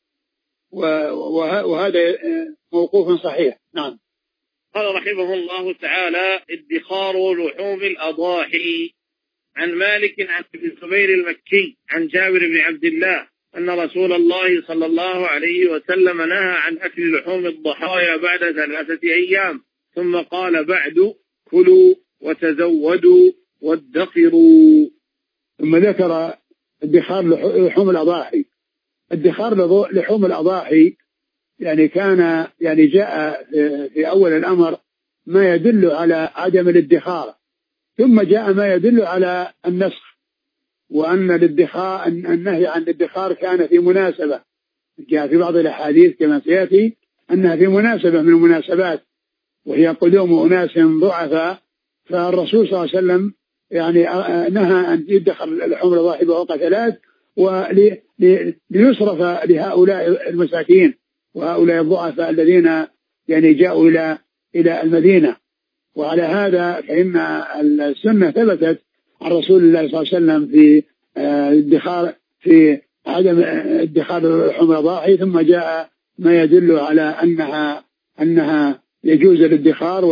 وهذا موقوف صحيح. نعم. قال رحمه الله تعالى: ادخار لحوم الأضاحي. عن مالك عن ابن الزبير المكي عن جابر بن عبد الله أن رسول الله صلى الله عليه وسلم نهى عن أكل لحوم الضحايا بعد 3 أيام، ثم قال: بعد كلوا وتزودوا وادخروا. ثم ذكر ادخار لحوم الأضاحي. ادخار لحوم الأضاحي يعني كان يعني جاء في أول الأمر ما يدل على عدم الادخار، ثم جاء ما يدل على النسخ، وأن النهي عن الادخار كان في مناسبة، جاء في بعض الأحاديث كما سيأتي أنها في مناسبة من المناسبات، وهي قدوم أناس ضعفاء، فالرسول صلى الله عليه وسلم يعني نهى أن يدخر لحوم الأضاحي فوق 3 وليصرف لهؤلاء المساكين وهؤلاء الضعفاء الذين يعني جاءوا إلى المدينة. وعلى هذا فإن السنة ثبتت عن رسول الله صلى الله عليه وسلم في عدم ادخار لحوم الأضاحي، ثم جاء ما يدل على أنها يجوز الادخار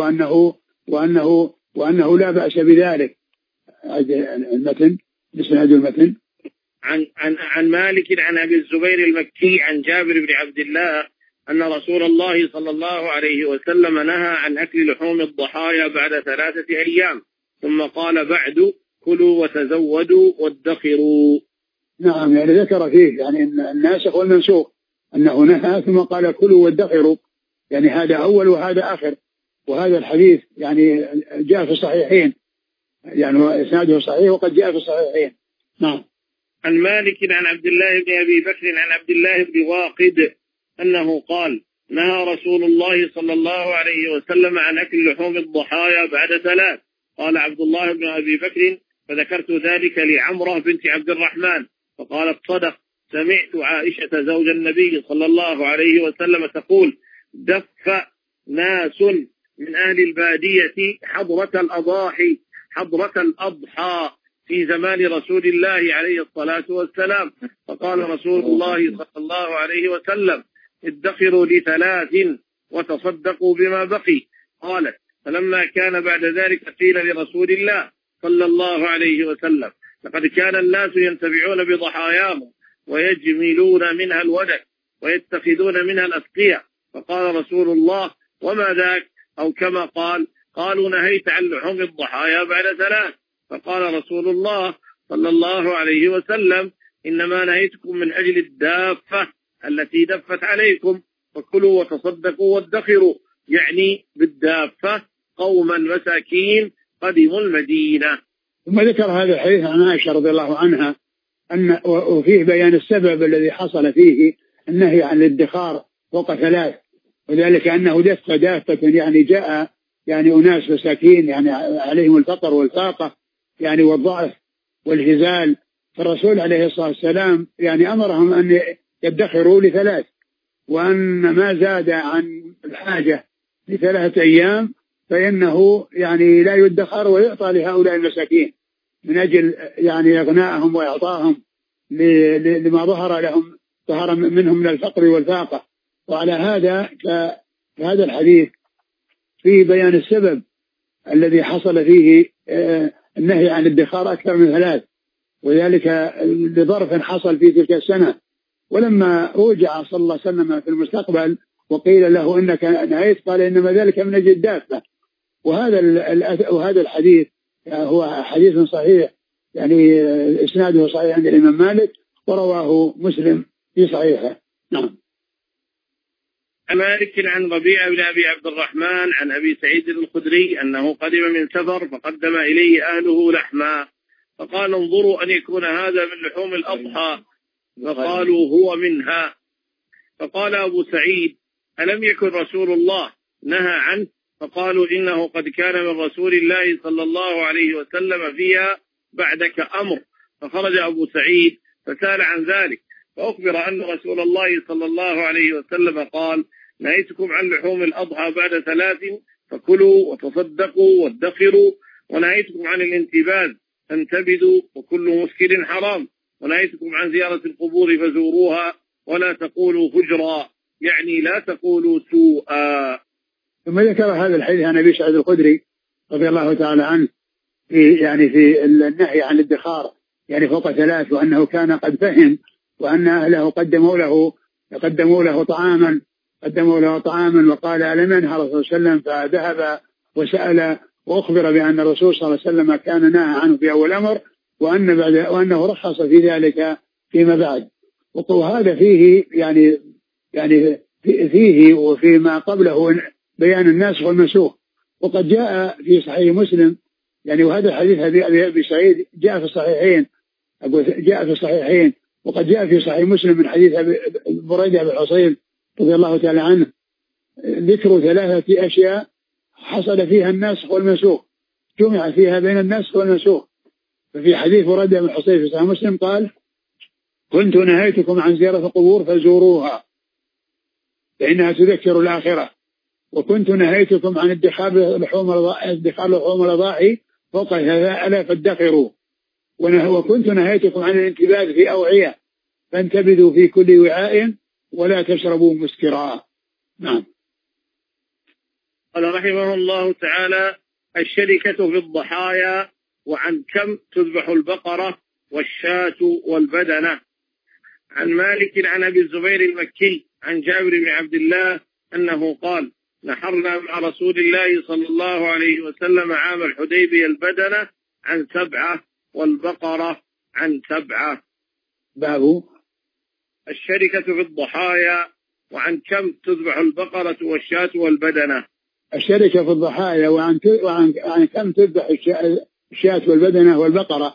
وأنه لا بأس بذلك. المتن بسند المتن عن مالك عن أبي الزبير المكي عن جابر بن عبد الله أن رسول الله صلى الله عليه وسلم نهى عن أكل لحوم الضحايا بعد 3 أيام، ثم قال: بعد كلوا وتزودوا وادخروا. نعم، يعني ذكر فيه يعني الناسخ والمنسوخ، أنه نهى ثم قال: كلوا وادخروا، يعني هذا أول وهذا آخر. وهذا الحديث يعني جاء في الصحيحين، يعني إسناده صحيح وقد جاء في الصحيحين. نعم. عن مالك عن عبد الله بن أبي بكر عن عبد الله بن واقد أنه قال: نهى رسول الله صلى الله عليه وسلم عن أكل لحوم الضحايا بعد 3. قال عبد الله بن أبي بكر: فذكرت ذلك لعمرة بنت عبد الرحمن فقالت: صدق. سمعت عائشة زوج النبي صلى الله عليه وسلم تقول: دف ناس من أهل البادية حضرة الأضحى في زمان رسول الله عليه الصلاة والسلام، فقال رسول الله صلى الله عليه وسلم: ادخروا ل3 وتصدقوا بما بقي. قالت: فلما كان بعد ذلك قيل لرسول الله صلى الله عليه وسلم: لقد كان الناس ينتفعون بضحاياهم ويجملون منها الودك ويتخذون منها الأسقية، فقال رسول الله: وما ذاك؟ أو كما قال: قالوا: نهيت عن لحوم الضحايا بعد 3. فقال رسول الله صلى الله عليه وسلم: إنما نهيتكم من أجل الدافة التي دفت عليكم، فكلوا وتصدقوا وادخروا، يعني بالدافة قوما مساكين قدموا المدينة. ثم ذكر هذا الحديث عن عائشة رضي الله عنها وفيه بيان السبب الذي حصل فيه النهي عن الادخار فوق 3، وذلك أنه دافة يعني جاء يعني أناس مساكين يعني عليهم الفقر والفاقة يعني والضعف والهزال، فالرسول عليه الصلاة والسلام يعني أمرهم أن يدخروا ل3، وأن ما زاد عن الحاجة ل3 أيام فإنه يعني لا يدخر ويعطى لهؤلاء المساكين من أجل يعني إغناءهم وإعطاهم لما ظهر منهم من الفقر والفاقة. وعلى هذا هذا الحديث فيه بيان السبب الذي حصل فيه النهي عن الادخار أكثر من 3، وذلك لظرف حصل في تلك السنة. ولما رجع صلى الله عليه وسلم في المستقبل وقيل له إنك نهيت، قال إنما ذلك من أجل الدابة. وهذا الحديث هو حديث صحيح، يعني إسناده صحيح عند الإمام مالك، ورواه مسلم في صحيحه. نعم. مالك عن ربيعة بن أبي عبد الرحمن عن أبي سعيد الخدري أنه قدم من سفر فقدم إليه أهله لحما، فقال انظروا أن يكون هذا من لحوم الأضحى، فقالوا هو منها. فقال أبو سعيد ألم يكن رسول الله نهى عنه؟ فقالوا إنه قد كان من رسول الله صلى الله عليه وسلم فيها بعدك أمر. فخرج أبو سعيد فسأل عن ذلك، فأخبر أن رسول الله صلى الله عليه وسلم قال نهيتكم عن لحوم الأضحى بعد 3، فكلوا وتصدقوا وادخروا، ونهيتكم عن الانتباذ فانتبذوا، وكل مسكر حرام، ونهيتكم عن زيارة القبور فزوروها، ولا تقولوا فجرا، يعني لا تقولوا سوءا. ثم ذكر هذا الحديث عن أبي سعيد الخدري رضي الله تعالى عنه في النهي عن الادخار يعني فوق 3، وأنه كان قد فهم، وأن أهله قدموا له طعاما وقال ألم ينهى الرسول صلى الله عليه وسلم؟ فذهب وسأل وأخبر بأن الرسول صلى الله عليه وسلم كان نهى عنه في أول أمر، وأنه رخص في ذلك فيما بعد. وهذا فيه يعني فيه وفيما قبله بيان الناسخ والمنسوخ. وقد جاء في صحيح مسلم يعني، وهذا الحديث أبي سعيد جاء في الصحيحين، وقد جاء في صحيح مسلم من حديث بريدة بن الحصيب رضي الله تعالى عنه ذكر 3 أشياء حصل فيها الناسخ والمنسوخ، جمع فيها بين الناسخ والمنسوخ. ففي حديث بريدة بن الحصيب في صحيح مسلم قال كنت نهيتكم عن زيارة القبور فزوروها فإنها تذكر الآخرة، وكنت نهيتكم عن ادخار لحوم الأضاحي فوق 3 فادخروا، وكنت نهيتكم عن الانتباذ في أوعية فانتبذوا في كل وعاء ولا تشربوا مسكرا. نعم. قال رحمه الله تعالى الشركة في الضحايا، وعن كم تذبح البقرة والشاة والبدنة. عن مالك عن أبي الزبير المكي عن جابر بن عبد الله أنه قال نحرنا مع رسول الله صلى الله عليه وسلم عام الحديبية البدنة عن 7 والبقرة عن 7. باب الشركة في الضحايا، وعن كم تذبح البقرة والشاة والبدنة. الشركة في الضحايا وعن كم تذبح الشاة والبدنة والبقرة.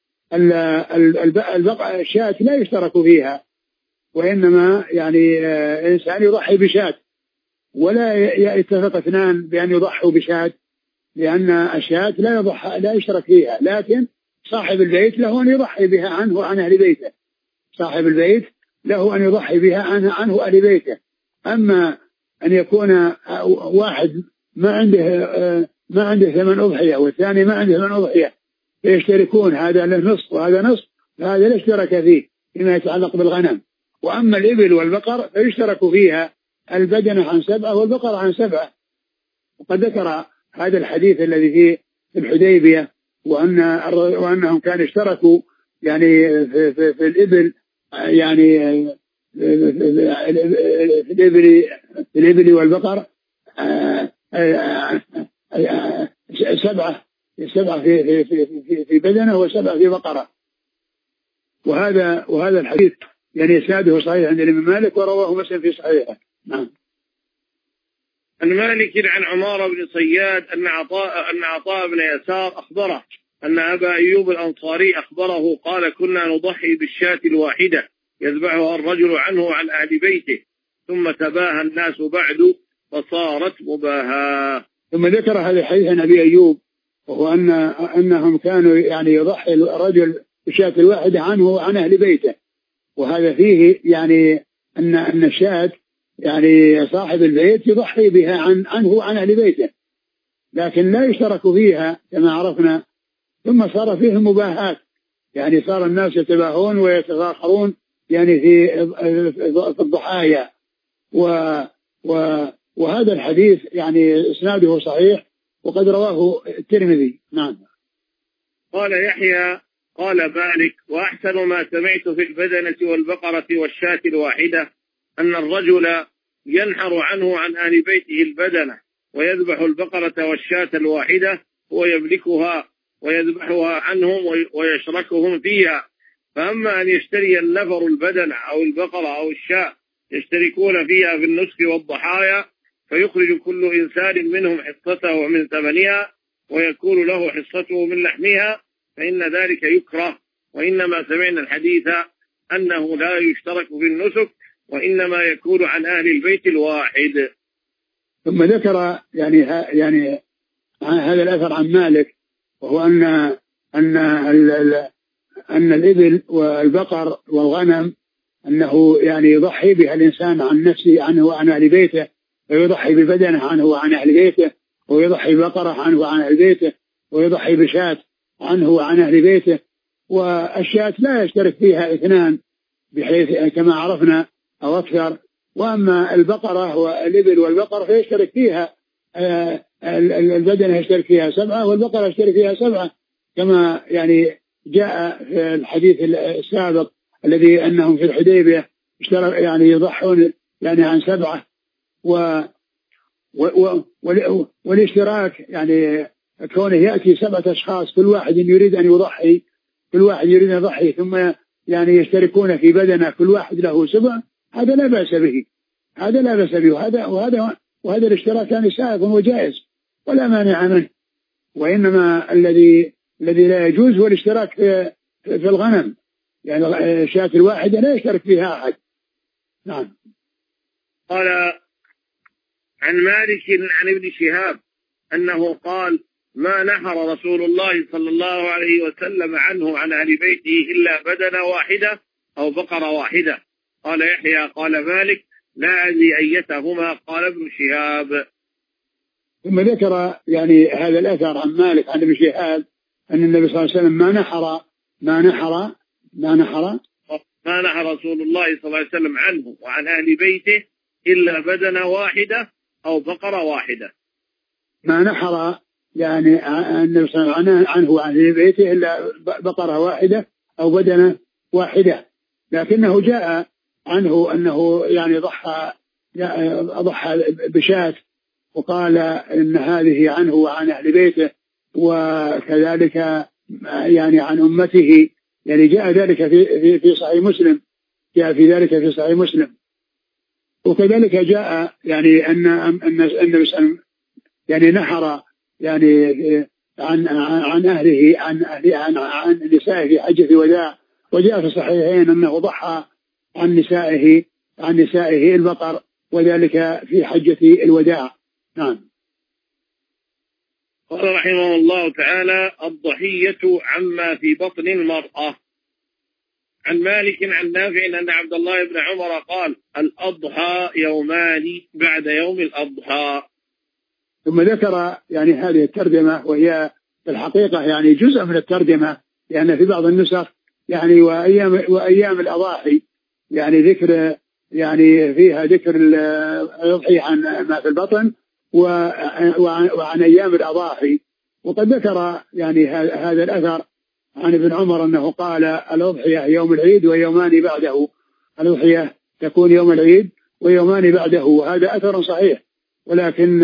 الشاة لا يشترك فيها، وإنما يعني إنسان يضحي بشاة، ولا يتفق 2 بأن يضحوا بشاة، لأن الشاة لا يشترك فيها، لكن صاحب البيت له أن يضحي بها عنه وعن أهل بيته. صاحب البيت له أن يضحي بها عنه أهل بيته. أما أن يكون واحد ما عنده 8 أضحية والثاني ما عنده 8 أضحية فيشتركون، هذا له نصف وهذا نصف، فهذا لا اشترك فيه فيما يتعلق بالغنم. وأما الإبل والبقر فيشترك فيها البدنة عن 7 والبقرة عن 7. وقد ذكر هذا الحديث الذي في الحديبية وأنهم كانوا اشتركوا يعني في الإبل، يعني في الإبل والبقر 7 في بدنة و7 في بقرة. وهذا الحديث يعني إسناده صحيح عند الإمام مالك، ورواه مسلم في صحيحه. نعم. عن مالك عن عمار بن صياد أن عطاء بن يسار أخبره أن أبا أيوب الأنصاري أخبره قال كنا نضحي بالشاة الواحدة يذبحها الرجل عنه وعن أهل بيته، ثم تباهى الناس بعد فصارت مباهاة. ثم ذكر هذا الحديث عن أبي أيوب، وهو أنهم كانوا يعني يضحي الرجل بالشاة الواحدة عنه وعن أهل بيته. وهذا فيه يعني أن الشاة يعني صاحب البيت يضحي بها عنه وعن أهل بيته، لكن لا يشترك فيها كما عرفنا. ثم صار فيه مباهات، يعني صار الناس يتباهون ويتفاخرون يعني في الضحايا، وهذا الحديث يعني إسناده صحيح وقد رواه الترمذي. نعم. قال يحيى قال مالك وأحسن ما سمعت في البدنة والبقرة والشاة الواحدة أن الرجل ينحر عنه عن أهل بيته البدنة ويذبح البقرة والشاة الواحدة هو يملكها ويذبحها عنهم ويشركهم فيها. فأما أن يشتري النفر البدنة أو البقرة أو الشاة يشتركون فيها في النسك والضحايا فيخرج كل إنسان منهم حصته من ثمنها ويكون له حصته من لحمها فإن ذلك يكره. وإنما سمعنا الحديث أنه لا يشترك في النسك وإنما يكون عن أهل البيت الواحد. ثم ذكر يعني هذا الأثر عن مالك، وهو أن الإبل والبقر والغنم أنه يعني يضحي بها الإنسان عن نفسه عنه وعن أهل بيته، ويضحي ببدنه عنه وعن أهل بيته، ويضحي ببقرة عنه وعن أهل بيته، ويضحي بشاة عنه وعن أهل بيته. والشاة لا يشترك فيها اثنان بحيث كما عرفنا أو أكثر. وأما البقرة والإبل والبقر فيشترك فيها البدنة يشترك فيها 7 والبقرة يشترك فيها 7 كما يعني جاء في الحديث السابق الذي أنهم في الحديبية اشترك يعني يضحون يعني عن 7 والاشتراك يعني كونه يأتي 7 أشخاص كل واحد يريد أن يضحي ثم يعني يشتركون في بدنة كل واحد له 7 هذا لا بأس به وهذا الاشتراك يعني سائغ وجائز ولا مانع منه. وإنما الذي لا يجوز هو الاشتراك في الغنم، يعني الشاة الواحدة لا يشترك فيها أحد. نعم. قال عن مالك عن ابن شهاب أنه قال ما نحر رسول الله صلى الله عليه وسلم عنه عن أهل بيته إلا بدنة واحدة أو بقرة واحدة. قال يحيى قال مالك لا أدري أيتهما. قال ابن شهاب. ثم ذكر يعني هذا الأثر عن مالك عن ابن شهاب أن النبي صلى الله عليه وسلم ما نحر رسول الله صلى الله عليه وسلم عنه وعن أهل بيته إلا بدنة واحدة أو بقرة واحدة. ما نحر يعني النبي صلى الله عليه وسلم عنه وعن أهل بيته إلا بقرة واحدة أو بدنة واحدة، لكنه جاء عنه أنه يعني ضحى بشاة وقال إن هذه عنه وعن أهل بيته، وكذلك يعني عن أمته، يعني جاء ذلك في صحيح مسلم، جاء في ذلك في صحيح مسلم. وكذلك جاء يعني أن النبي صلى الله عليه وسلم يعني نحر يعني عن أهله عن نسائه في حجة الوداع، وجاء في الصحيحين أنه ضحى عن نسائه البقر وذلك في حجة الوداع. نعم. قال رحمه الله تعالى الضحية عما في بطن المرأة. عن مالك عن نافع أن عبد الله بن عمر قال الأضحى يومان بعد يوم الأضحى. ثم ذكر يعني هذه الترجمة، وهي في الحقيقة يعني جزء من الترجمة، لأن في بعض النسخ يعني وأيام الأضاحي يعني ذكر يعني فيها ذكر الأضحية عن ما في البطن وعن أيام الأضاحي. وقد ذكر يعني هذا الأثر عن ابن عمر أنه قال الأضحية يوم العيد ويومان بعده، الأضحية تكون يوم العيد ويومان بعده، وهذا أثر صحيح. ولكن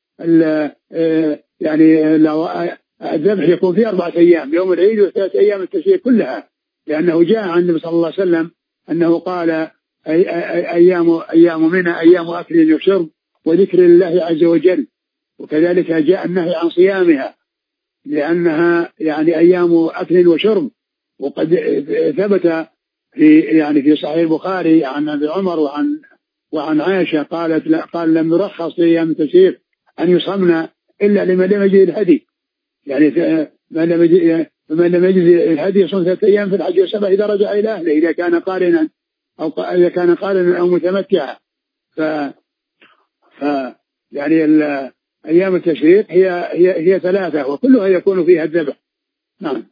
يعني الذبح يكون في 4 أيام، يوم العيد و3 أيام التشريق كلها، لأنه جاء عن النبي صلى الله عليه وسلم أنه قال أيام منى أيام أكل وشرب وذكر الله عز وجل. وكذلك جاء النهي عن صيامها لأنها يعني أيام أكل وشرب. وقد ثبت في صحيح البخاري عن ابن عمر وعن عائشة قال لم يرخص لأيام التشريق أن يصمنا إلا لمن لم يجد الهدي، يعني من لم يجد الهدي يصوم 3 أيام في الحج و7 إذا رجع إلى أهله، إذا كان قارنا أو متمتعا. يعني أيام التشريق هي 3 وكلها يكون فيها الذبح. نعم.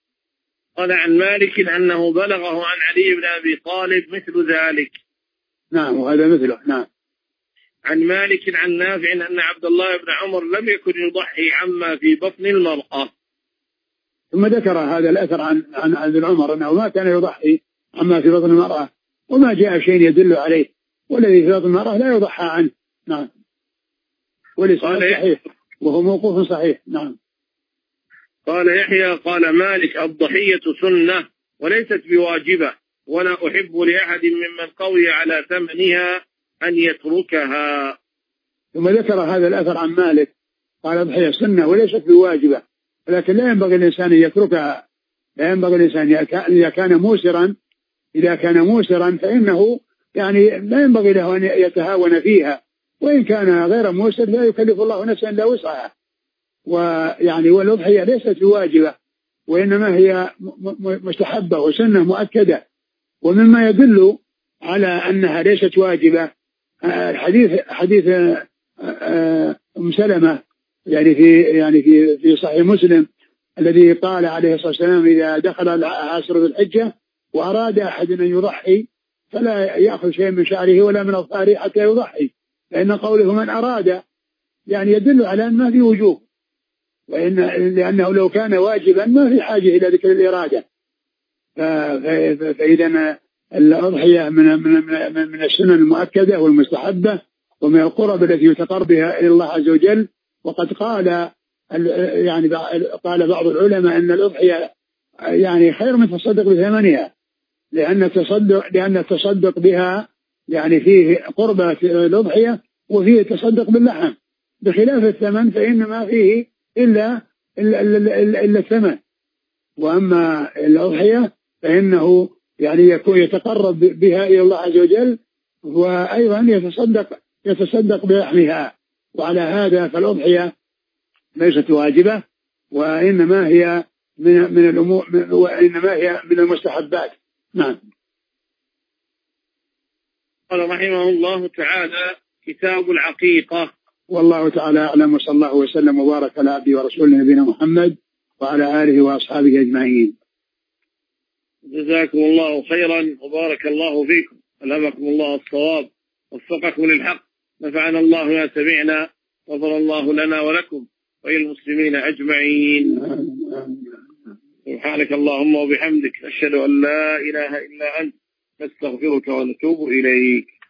قال عن مالك أنه بلغه عن علي بن أبي طالب مثل ذلك. نعم وهذا مثله. نعم. عن مالك عن نافع أن عبد الله بن عمر لم يكن يضحي عما في بطن المرأة. ثم ذكر هذا الأثر عن ابن عمر أنه ما كان يضحي عما في بطن المرأة، وما جاء شيء يدل عليه، والذي في بطن المرأة لا يضحى عنه. نعم. والإسناد صحيح وهو موقوف صحيح. نعم. قال يحيى قال مالك الضحية سنة وليست بواجبة، ولا أحب لأحد ممن قوي على ثمنها أن يتركها. ثم ذكر هذا الأثر عن مالك قال الضحية سنة وليست بواجبة، ولكن لا ينبغي الإنسان أن يتركها. لا ينبغي الإنسان إذا كان موسرا فإنه يعني لا ينبغي له أن يتهاون فيها، وإن كان غير موسر لا يكلف الله نفسا إلا وسعها. ويعني والأضحية ليست بواجبة، وإنما هي مستحبة وسنة مؤكدة. ومما يدل على أنها ليست واجبة حديث أم سلمة يعني في صحيح مسلم الذي قال عليه الصلاة والسلام إذا دخل العاشر ذي الحجة وأراد أحد أن يضحي فلا يأخذ شيء من شعره ولا من أظفاره حتى يضحي، لأن قوله من أراد يعني يدل على أن ما في وجوب، لأنه لو كان واجبا ما في حاجة إلى ذكر الإرادة. فإذا الأضحية من السنن المؤكدة والمستحبة ومن القرب التي يتقرب بها إلى الله عز وجل. وقد قال بعض العلماء أن الأضحية يعني خير من التصدق بثمنها، لأن التصدق بها يعني فيه قربة الأضحية وفيه التصدق باللحم، بخلاف الثمن فإنما فيه إلا الثمن. وأما الأضحية فإنه يعني يكون يتقرب بها إلى الله عز وجل، وأيضا يتصدق بلحمها. وعلى هذا فالأضحية ليست واجبة، وإنما هي من الأمور، وإنما هي من المستحبات. نعم. قال رحمه الله تعالى كتاب العقيقة. والله تعالى أعلم، وصلى الله وسلم وبارك على عبده ورسوله نبينا محمد وعلى آله وأصحابه أجمعين. جزاكم الله خيرا وبارك الله فيكم، ألهمكم الله الصواب ووفقكم للحق، نفعنا الله ما سمعنا، غفر الله لنا ولكم وللمسلمين أجمعين. سبحانك اللهم وبحمدك، أشهد أن لا إله إلا أنت، نستغفرك ونتوب إليك.